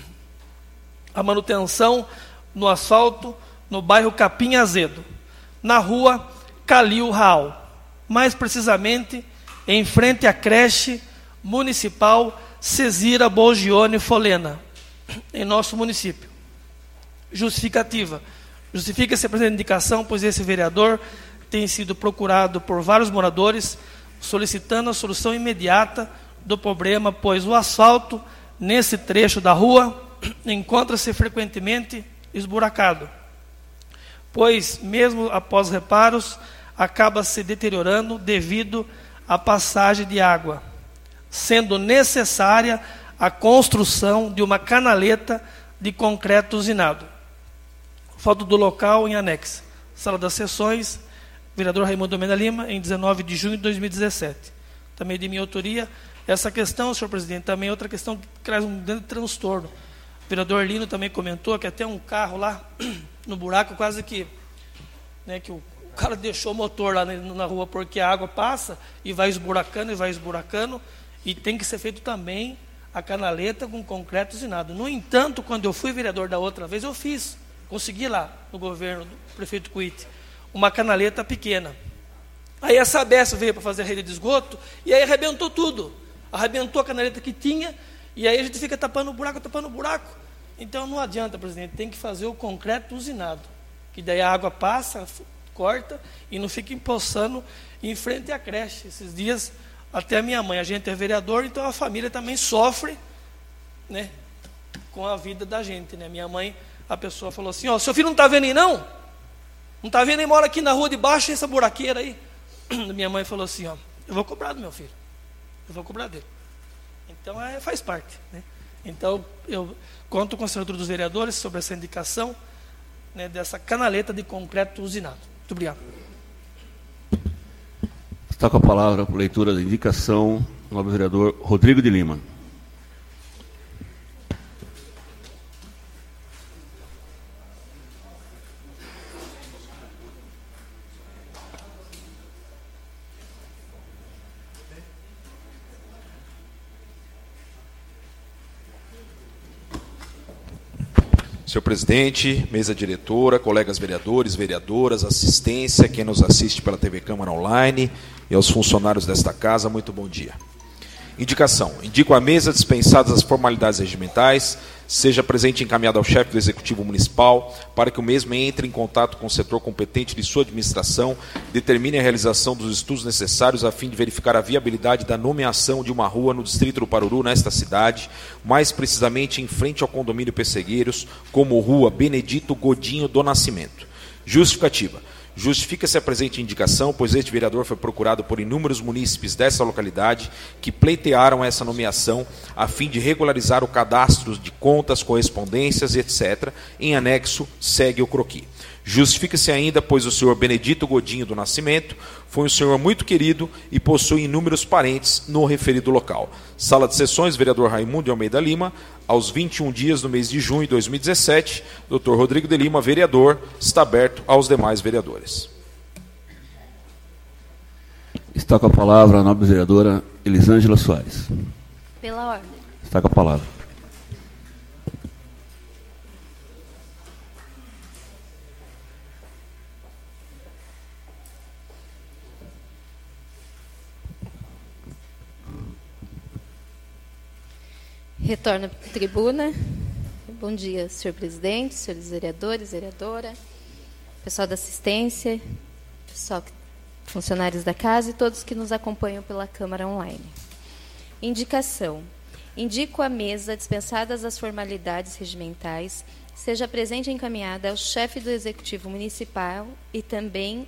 a manutenção no asfalto no bairro Capim Azedo, na rua Calil Raal, mais precisamente em frente à creche municipal Cesira Bolgione Folena, em nosso município. Justificativa. Justifica-se a presente indicação, pois esse vereador tem sido procurado por vários moradores solicitando a solução imediata do problema, pois o asfalto nesse trecho da rua encontra-se frequentemente esburacado, pois mesmo após reparos acaba se deteriorando devido à passagem de água, sendo necessária a construção de uma canaleta de concreto usinado. Foto do local em anexo. Sala das sessões, vereador Raimundo Almeida Lima, em dezenove de junho de dois mil e dezessete. Também de minha autoria. Essa questão, senhor presidente, também é outra questão que traz um grande transtorno. O vereador Lino também comentou que até um carro lá no buraco, quase que, né, que o, o cara deixou o motor lá na, na rua, porque a água passa e vai esburacando e vai esburacando, e tem que ser feito também a canaleta com concreto usinado. No entanto, quando eu fui vereador da outra vez, eu fiz, consegui lá no governo do prefeito Cuite, uma canaleta pequena. Aí a Sabesp veio para fazer a rede de esgoto e aí arrebentou tudo. Arrebentou a canaleta que tinha e aí a gente fica tapando o buraco, tapando o buraco. Então não adianta, presidente, tem que fazer o concreto usinado, que daí a água passa, corta e não fica empoçando em frente à creche. Esses dias, até a minha mãe, a gente é vereador, então a família também sofre, né, com a vida da gente, né? Minha mãe, a pessoa falou assim, ó, seu filho não está vendo aí não? Não está vendo aí, mora aqui na rua de baixo, essa buraqueira aí. Minha mãe falou assim, ó, eu vou cobrar do meu filho, eu vou cobrar dele. Então é, faz parte, né? Então eu conto com a assinatura dos vereadores sobre essa indicação, né, dessa canaleta de concreto usinado. Muito obrigado. Está com a palavra por leitura da indicação o nobre vereador Rodrigo de Lima. Senhor presidente, mesa diretora, colegas vereadores, vereadoras, assistência, quem nos assiste pela T V Câmara Online e aos funcionários desta casa, muito bom dia. Indicação. Indico a mesa dispensadas as formalidades regimentais, seja presente e encaminhado ao chefe do Executivo Municipal, para que o mesmo entre em contato com o setor competente de sua administração, determine a realização dos estudos necessários a fim de verificar a viabilidade da nomeação de uma rua no distrito do Paruru, nesta cidade, mais precisamente em frente ao condomínio Pessegueiros, como Rua Benedito Godinho do Nascimento. Justificativa. Justifica-se a presente indicação, pois este vereador foi procurado por inúmeros munícipes dessa localidade que pleitearam essa nomeação a fim de regularizar o cadastro de contas, correspondências, etcétera. Em anexo, segue o croqui. Justifica-se ainda, pois o senhor Benedito Godinho do Nascimento foi um senhor muito querido e possui inúmeros parentes no referido local. Sala de sessões, vereador Raimundo de Almeida Lima, aos vinte e um dias do mês de junho de dois mil e dezessete, doutor Rodrigo de Lima, vereador, está aberto aos demais vereadores. Está com a palavra a nobre vereadora Elisângela Soares. Pela ordem. Está com a palavra. Retorno à tribuna. Bom dia, senhor presidente, senhores vereadores, vereadora. pessoal da assistência, pessoal, funcionários da casa e todos que nos acompanham pela Câmara Online. Indicação. Indico a mesa, dispensadas as formalidades regimentais, seja presente e encaminhada ao chefe do Executivo Municipal e também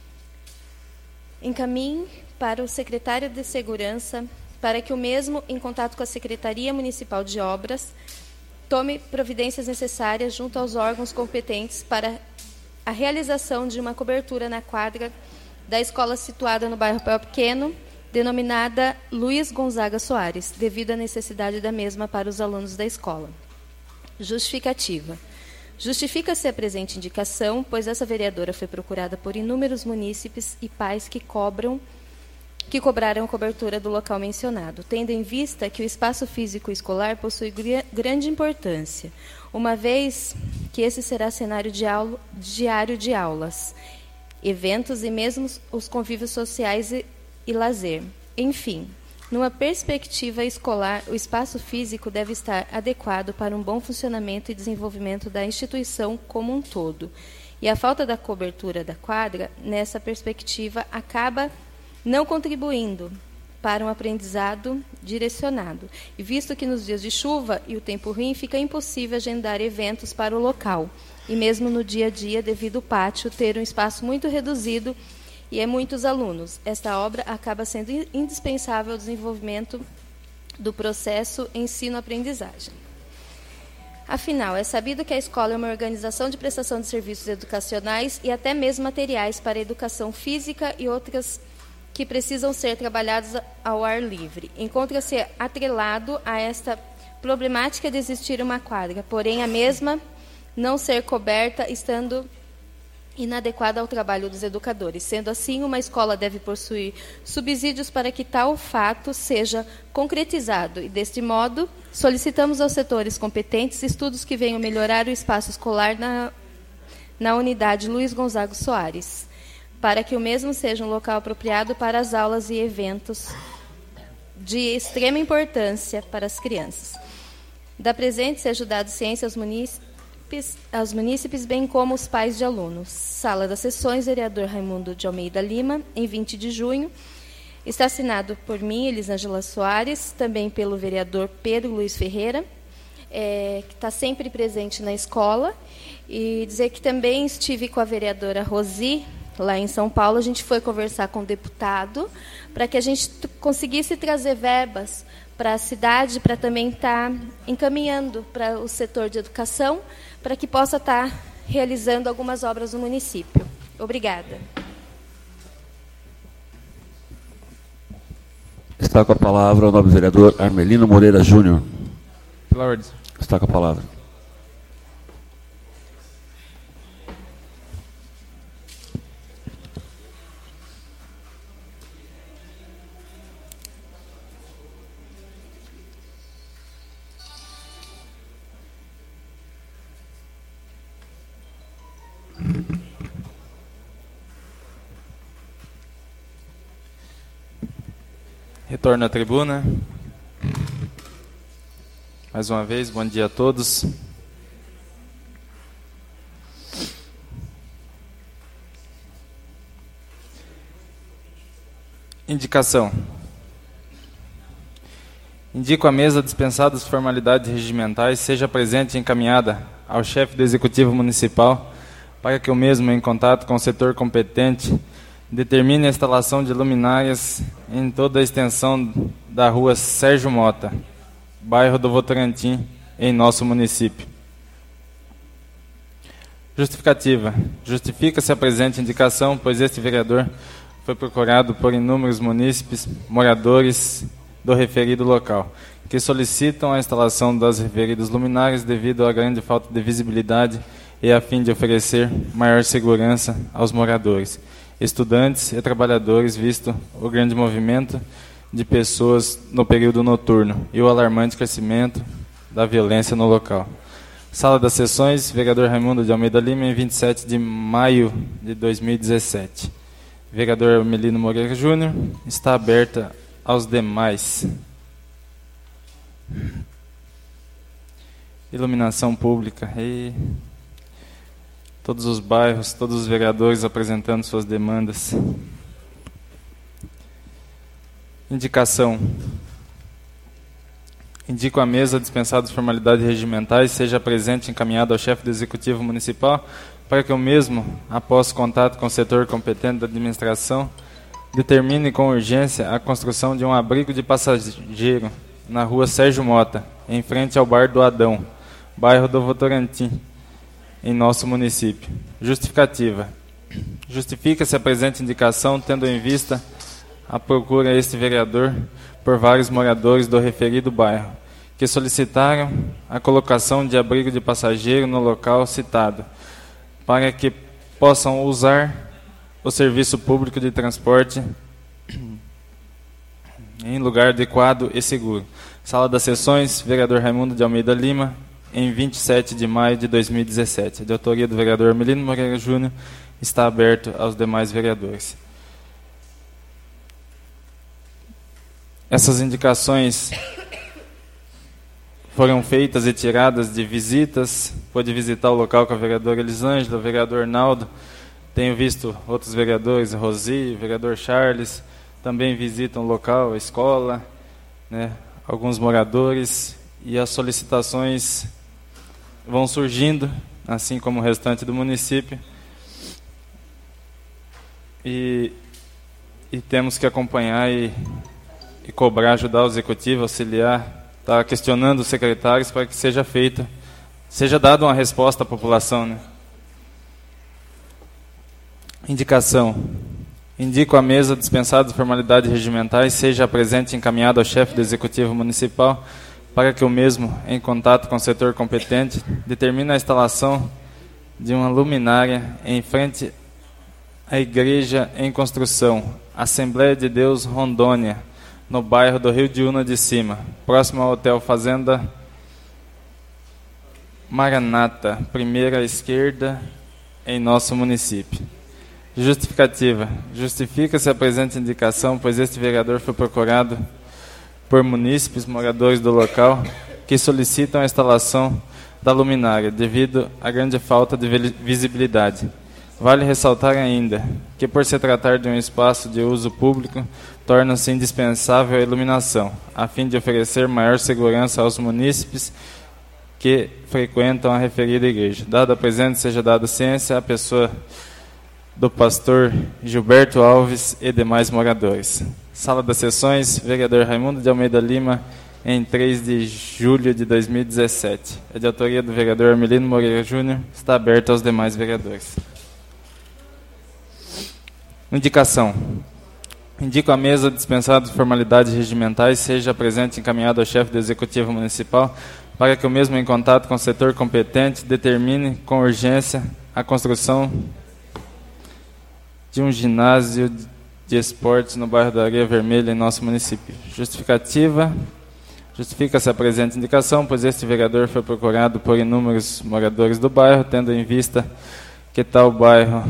encaminhe para o secretário de Segurança, para que o mesmo, em contato com a Secretaria Municipal de Obras, tome providências necessárias junto aos órgãos competentes para a realização de uma cobertura na quadra da escola situada no bairro Pau Pequeno, denominada Luiz Gonzaga Soares, devido à necessidade da mesma para os alunos da escola. Justificativa. Justifica-se a presente indicação, pois essa vereadora foi procurada por inúmeros munícipes e pais que cobram, que cobraram cobertura do local mencionado, tendo em vista que o espaço físico escolar possui gr- grande importância, uma vez que esse será cenário de aula, diário de aulas, eventos e mesmo os convívios sociais e, e lazer. Enfim, numa perspectiva escolar, o espaço físico deve estar adequado para um bom funcionamento e desenvolvimento da instituição como um todo. E a falta da cobertura da quadra, nessa perspectiva, acaba não contribuindo para um aprendizado direcionado. E visto que nos dias de chuva e o tempo ruim, fica impossível agendar eventos para o local. E mesmo no dia a dia, devido ao pátio ter um espaço muito reduzido e é muitos alunos, esta obra acaba sendo indispensável ao desenvolvimento do processo ensino-aprendizagem. Afinal, é sabido que a escola é uma organização de prestação de serviços educacionais e até mesmo materiais para a educação física e outras que precisam ser trabalhados ao ar livre. Encontra-se atrelado a esta problemática de existir uma quadra, porém a mesma não ser coberta, estando inadequada ao trabalho dos educadores. Sendo assim, uma escola deve possuir subsídios para que tal fato seja concretizado e, deste modo, solicitamos aos setores competentes estudos que venham melhorar o espaço escolar na, na unidade Luiz Gonzaga Soares, para que o mesmo seja um local apropriado para as aulas e eventos de extrema importância para as crianças. Da presente seja dado ciência aos munícipes aos munícipes, bem como os pais de alunos. Sala das Sessões, vereador Raimundo de Almeida Lima, em vinte de junho. Está assinado por mim, Elisângela Soares, também pelo vereador Pedro Luiz Ferreira, é, que está sempre presente na escola. E dizer que também estive com a vereadora Rosi, lá em São Paulo. A gente foi conversar com o deputado para que a gente t- conseguisse trazer verbas para a cidade, para também estar tá encaminhando para o setor de educação, para que possa estar tá realizando algumas obras no município. Obrigada. Está com a palavra o nobre vereador Armelino Moreira Júnior. Pela ordem. Está com a palavra. Retorno à tribuna. Mais uma vez, bom dia a todos. Indicação. Indico a mesa dispensada as formalidades regimentais, seja presente e encaminhada ao chefe do Executivo Municipal, para que o mesmo, em contato com o setor competente, determine a instalação de luminárias em toda a extensão da rua Sérgio Mota, bairro do Votorantim, em nosso município. Justificativa. Justifica-se a presente indicação, pois este vereador foi procurado por inúmeros munícipes, moradores do referido local, que solicitam a instalação das referidas luminárias devido à grande falta de visibilidade e a fim de oferecer maior segurança aos moradores, estudantes e trabalhadores, visto o grande movimento de pessoas no período noturno e o alarmante crescimento da violência no local. Sala das Sessões, vereador Raimundo de Almeida Lima, em vinte e sete de maio de dois mil e dezessete. Vereador Armelino Moreira Júnior, está aberta aos demais. Iluminação pública. E todos os bairros, todos os vereadores apresentando suas demandas. Indicação. Indico a mesa dispensada as formalidades regimentais, seja presente e encaminhado ao chefe do Executivo Municipal, para que o mesmo, após contato com o setor competente da administração, determine com urgência a construção de um abrigo de passageiro na rua Sérgio Mota, em frente ao Bar do Adão, bairro do Votorantim, em nosso município. Justificativa. Justifica-se a presente indicação, tendo em vista a procura este vereador por vários moradores do referido bairro, que solicitaram a colocação de abrigo de passageiro no local citado, para que possam usar o serviço público de transporte em lugar adequado e seguro. Sala das Sessões, vereador Raimundo de Almeida Lima, em vinte e sete de maio de dois mil e dezessete. De autoria do vereador Amelino Moreira Júnior, está aberto aos demais vereadores. Essas indicações foram feitas e tiradas de visitas. Pôde visitar o local com a vereadora Elisângela, o vereador Naldo. Tenho visto outros vereadores, Rosi, o vereador Charles, também visitam o local, a escola, né, alguns moradores, e as solicitações vão surgindo, assim como o restante do município. E, e temos que acompanhar e, e cobrar, ajudar o executivo, auxiliar, tá questionando os secretários para que seja feita, seja dada uma resposta à população, né? Indicação. Indico a mesa dispensada de formalidades regimentais, seja presente e encaminhado ao chefe do Executivo Municipal, para que o mesmo, em contato com o setor competente, determine a instalação de uma luminária em frente à igreja em construção, Assembleia de Deus Rondônia, no bairro do Rio de Una de Cima, próximo ao Hotel Fazenda Maranata, primeira à esquerda, em nosso município. Justificativa. Justifica-se a presente indicação, pois este vereador foi procurado por munícipes moradores do local que solicitam a instalação da luminária, devido à grande falta de visibilidade. Vale ressaltar ainda que, por se tratar de um espaço de uso público, torna-se indispensável a iluminação, a fim de oferecer maior segurança aos munícipes que frequentam a referida igreja. Dada a presente, seja dada ciência à pessoa do pastor Gilberto Alves e demais moradores. Sala das Sessões, vereador Raimundo de Almeida Lima, em três de julho de dois mil e dezessete. É de autoria do vereador Amelino Moreira Júnior, está aberto aos demais vereadores. Indicação. Indico a mesa dispensada de formalidades regimentais, seja presente e encaminhado ao chefe do Executivo Municipal, para que o mesmo, em contato com o setor competente, determine com urgência a construção de um ginásio de esportes no bairro da Areia Vermelha, em nosso município. Justificativa. Justifica-se a presente indicação, pois este vereador foi procurado por inúmeros moradores do bairro, tendo em vista que tal bairro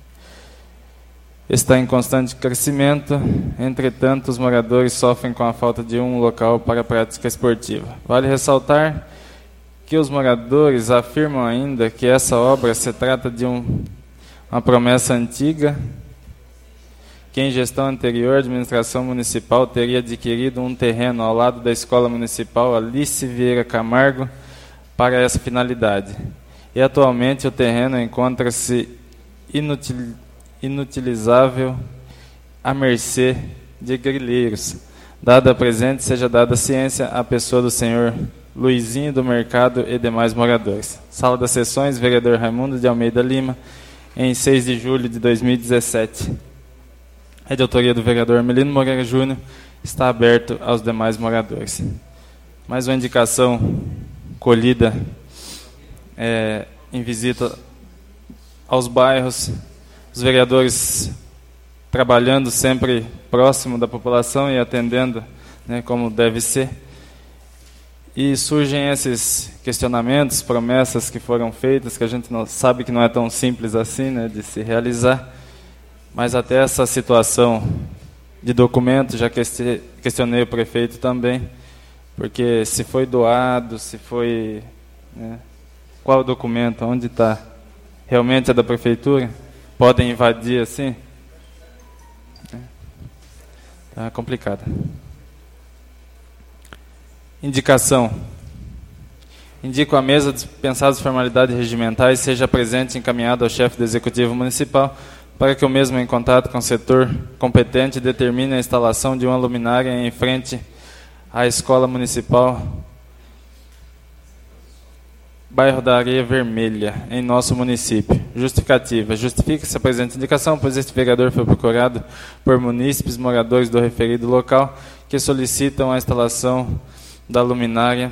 está em constante crescimento. Entretanto, os moradores sofrem com a falta de um local para a prática esportiva. Vale ressaltar que os moradores afirmam ainda que essa obra se trata de um uma promessa antiga, que em gestão anterior a administração municipal teria adquirido um terreno ao lado da Escola Municipal Alice Vieira Camargo para essa finalidade. E atualmente o terreno encontra-se inutil, inutilizável à mercê de grileiros. Dada a presente, seja dada ciência à pessoa do senhor Luizinho do Mercado e demais moradores. Sala das Sessões, vereador Raimundo de Almeida Lima, em seis de julho de dois mil e dezessete. É de autoria do vereador Amelino Moreira Júnior, está aberto aos demais moradores. Mais uma indicação colhida é, em visita aos bairros, os vereadores trabalhando sempre próximo da população e atendendo, né, como deve ser. E surgem esses questionamentos, promessas que foram feitas, que a gente não sabe que não é tão simples assim, né, de se realizar. Mas até essa situação de documento, já questionei o prefeito também, porque se foi doado, se foi... Né, qual o documento, onde está realmente é da prefeitura? Podem invadir assim? Tá complicado. Indicação. Indico a mesa, dispensadas formalidades regimentais, seja presente e encaminhado ao chefe do Executivo Municipal para que o mesmo, em contato com o setor competente, determine a instalação de uma luminária em frente à Escola Municipal Bairro da Areia Vermelha, em nosso município. Justificativa. Justifica-se a presente indicação, pois este vereador foi procurado por munícipes moradores do referido local que solicitam a instalação da luminária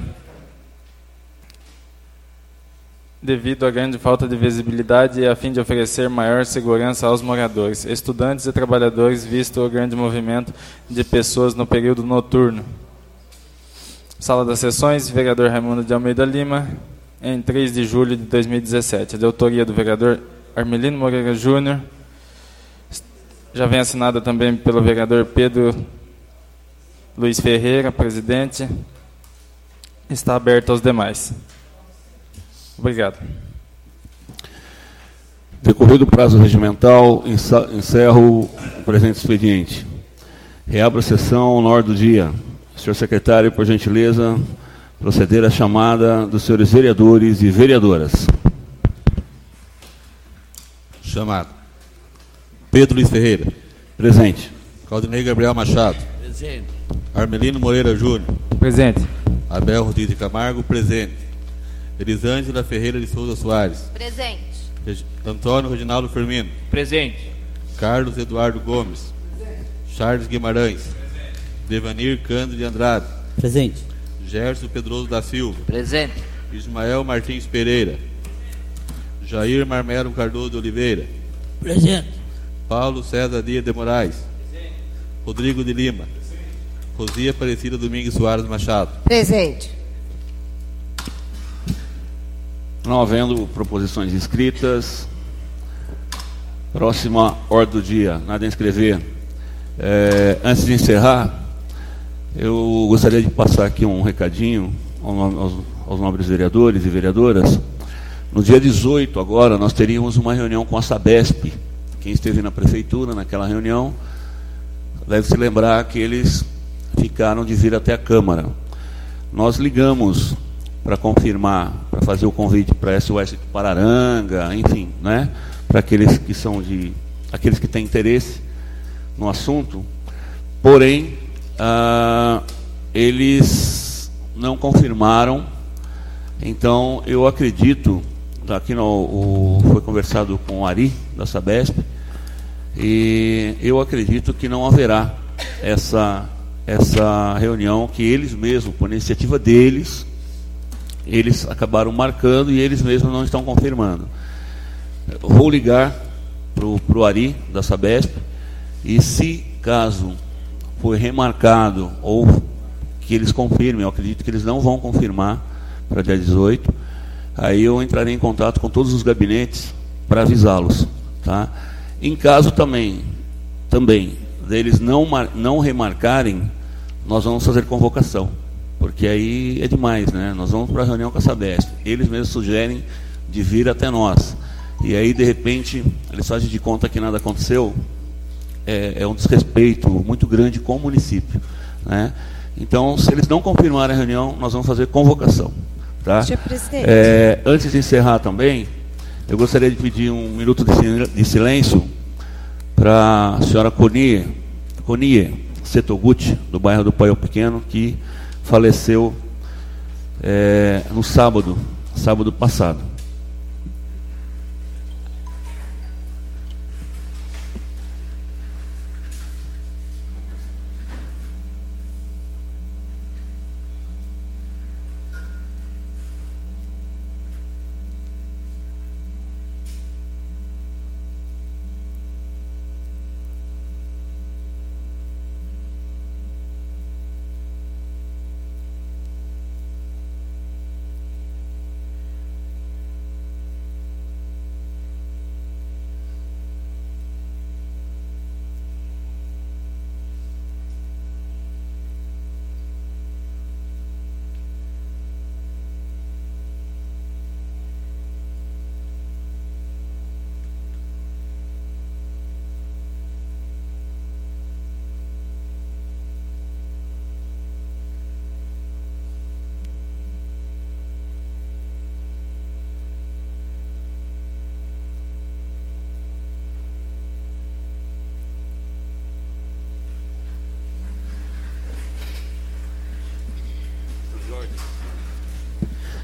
devido à grande falta de visibilidade e a fim de oferecer maior segurança aos moradores, estudantes e trabalhadores, visto o grande movimento de pessoas no período noturno. Sala das Sessões, vereador Raimundo de Almeida Lima, em três de julho de dois mil e dezessete. De autoria do vereador Armelino Moreira Júnior, já vem assinada também pelo vereador Pedro Luiz Ferreira, presidente. Está aberto aos demais. Obrigado. Decorrido o prazo regimental, encerro o presente expediente. Reabro a sessão na ordem do dia. Senhor secretário, por gentileza, proceder à chamada dos senhores vereadores e vereadoras. Chamado. Pedro Luiz Ferreira. Presente. Claudinei Gabriel Machado. Presente. Armelino Moreira Júnior. Presente. Abel Rodrigues de Camargo. Presente. Elisângela Ferreira de Souza Soares. Presente. Reg... Antônio Reginaldo Firmino. Presente. Carlos Eduardo Gomes. Presente. Charles Guimarães. Presente. Devanir Cândido de Andrade. Presente. Gerson Pedroso da Silva. Presente. Ismael Martins Pereira. Jair Marmelo Cardoso de Oliveira. Presente. Paulo César Dias de Moraes. Presente. Rodrigo de Lima. Presente. Rosia Aparecida Domingues Soares Machado. Presente. Não havendo proposições inscritas, próxima ordem do dia, nada a inscrever. É, antes de encerrar, eu gostaria de passar aqui um recadinho aos, aos nobres vereadores e vereadoras. No dia dezoito, agora, nós teríamos uma reunião com a Sabesp. Quem esteve na prefeitura naquela reunião deve se lembrar que eles ficaram de vir até a Câmara. Nós ligamos para confirmar, para fazer o convite para a S O S de Pararanga, enfim, né, para aqueles que são de, aqueles que têm interesse no assunto. Porém, ah, eles não confirmaram. Então, eu acredito, aqui no, o, foi conversado com o Ari da Sabesp, e eu acredito que não haverá essa essa reunião, que eles mesmos, por iniciativa deles, eles acabaram marcando e eles mesmos não estão confirmando. Vou ligar para o Ari da Sabesp, e se caso for remarcado ou que eles confirmem, eu acredito que eles não vão confirmar para dia dezoito, aí eu entrarei em contato com todos os gabinetes para avisá-los, tá? Em caso também, também deles não, não remarcarem, nós vamos fazer convocação, porque aí é demais, né? Nós vamos para a reunião com a Sabesp, eles mesmos sugerem de vir até nós, e aí de repente eles fazem de conta que nada aconteceu. É, é um desrespeito muito grande com o município, né? Então, se eles não confirmarem a reunião, nós vamos fazer convocação, tá? Senhor presidente. É, antes de encerrar também, eu gostaria de pedir um minuto de silêncio para a senhora Conie, Conie Setoguchi, do bairro do Paiol Pequeno, que faleceu é, no sábado, sábado passado.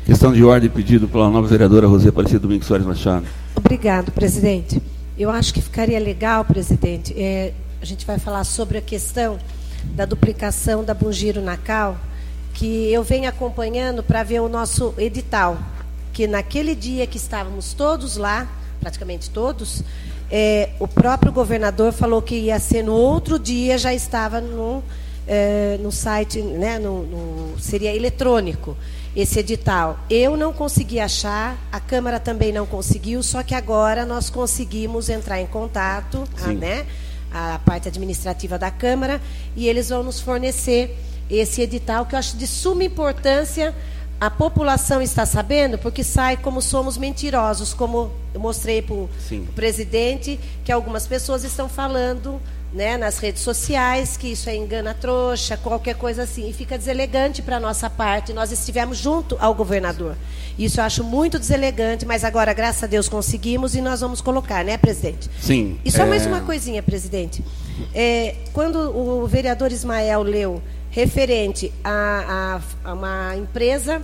Questão de ordem pedido pela nova vereadora Rosê Aparecida Domingos Soares Machado. Obrigado, presidente. Eu acho que ficaria legal, presidente, é, a gente vai falar sobre a questão da duplicação da Bugiro Nacal, que eu venho acompanhando para ver o nosso edital, que naquele dia que estávamos todos lá, praticamente todos, é, o próprio governador falou que ia ser no outro dia, já estava no, é, no site, né, no, no, seria eletrônico, esse edital. Eu não consegui achar, a Câmara também não conseguiu, só que agora nós conseguimos entrar em contato, a, né, a parte administrativa da Câmara, e eles vão nos fornecer esse edital, que eu acho de suma importância. A população está sabendo, porque sai como somos mentirosos, como eu mostrei para o presidente, que algumas pessoas estão falando, né, nas redes sociais, que isso é engana-trouxa, qualquer coisa assim, e fica deselegante para a nossa parte. Nós estivemos junto ao governador. Isso eu acho muito deselegante, mas agora, graças a Deus, conseguimos e nós vamos colocar, né, presidente? Sim. E só é... mais uma coisinha, presidente. É, quando o vereador Ismael leu referente a, a, a uma empresa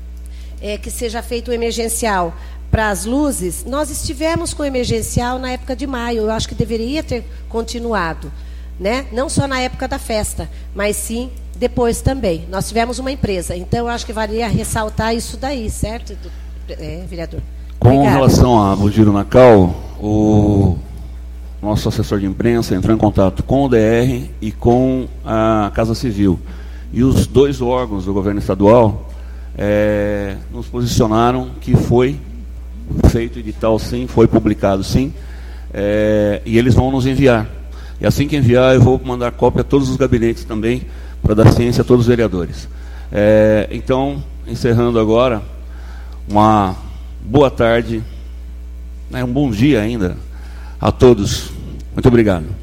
é, que seja feito o emergencial para as luzes, nós estivemos com o emergencial na época de maio, eu acho que deveria ter continuado, né? Não só na época da festa, mas sim depois também. Nós tivemos uma empresa, então eu acho que valia ressaltar isso daí, certo, é, vereador? Com Obrigada. relação a Bugiro Nacal, o nosso assessor de imprensa entrou em contato com o D R e com a Casa Civil. E os dois órgãos do governo estadual é, nos posicionaram que foi feito edital sim, foi publicado sim, é, e eles vão nos enviar. E assim que enviar, eu vou mandar cópia a todos os gabinetes também, para dar ciência a todos os vereadores. É, então, encerrando agora, uma boa tarde, né, um bom dia ainda a todos. Muito obrigado.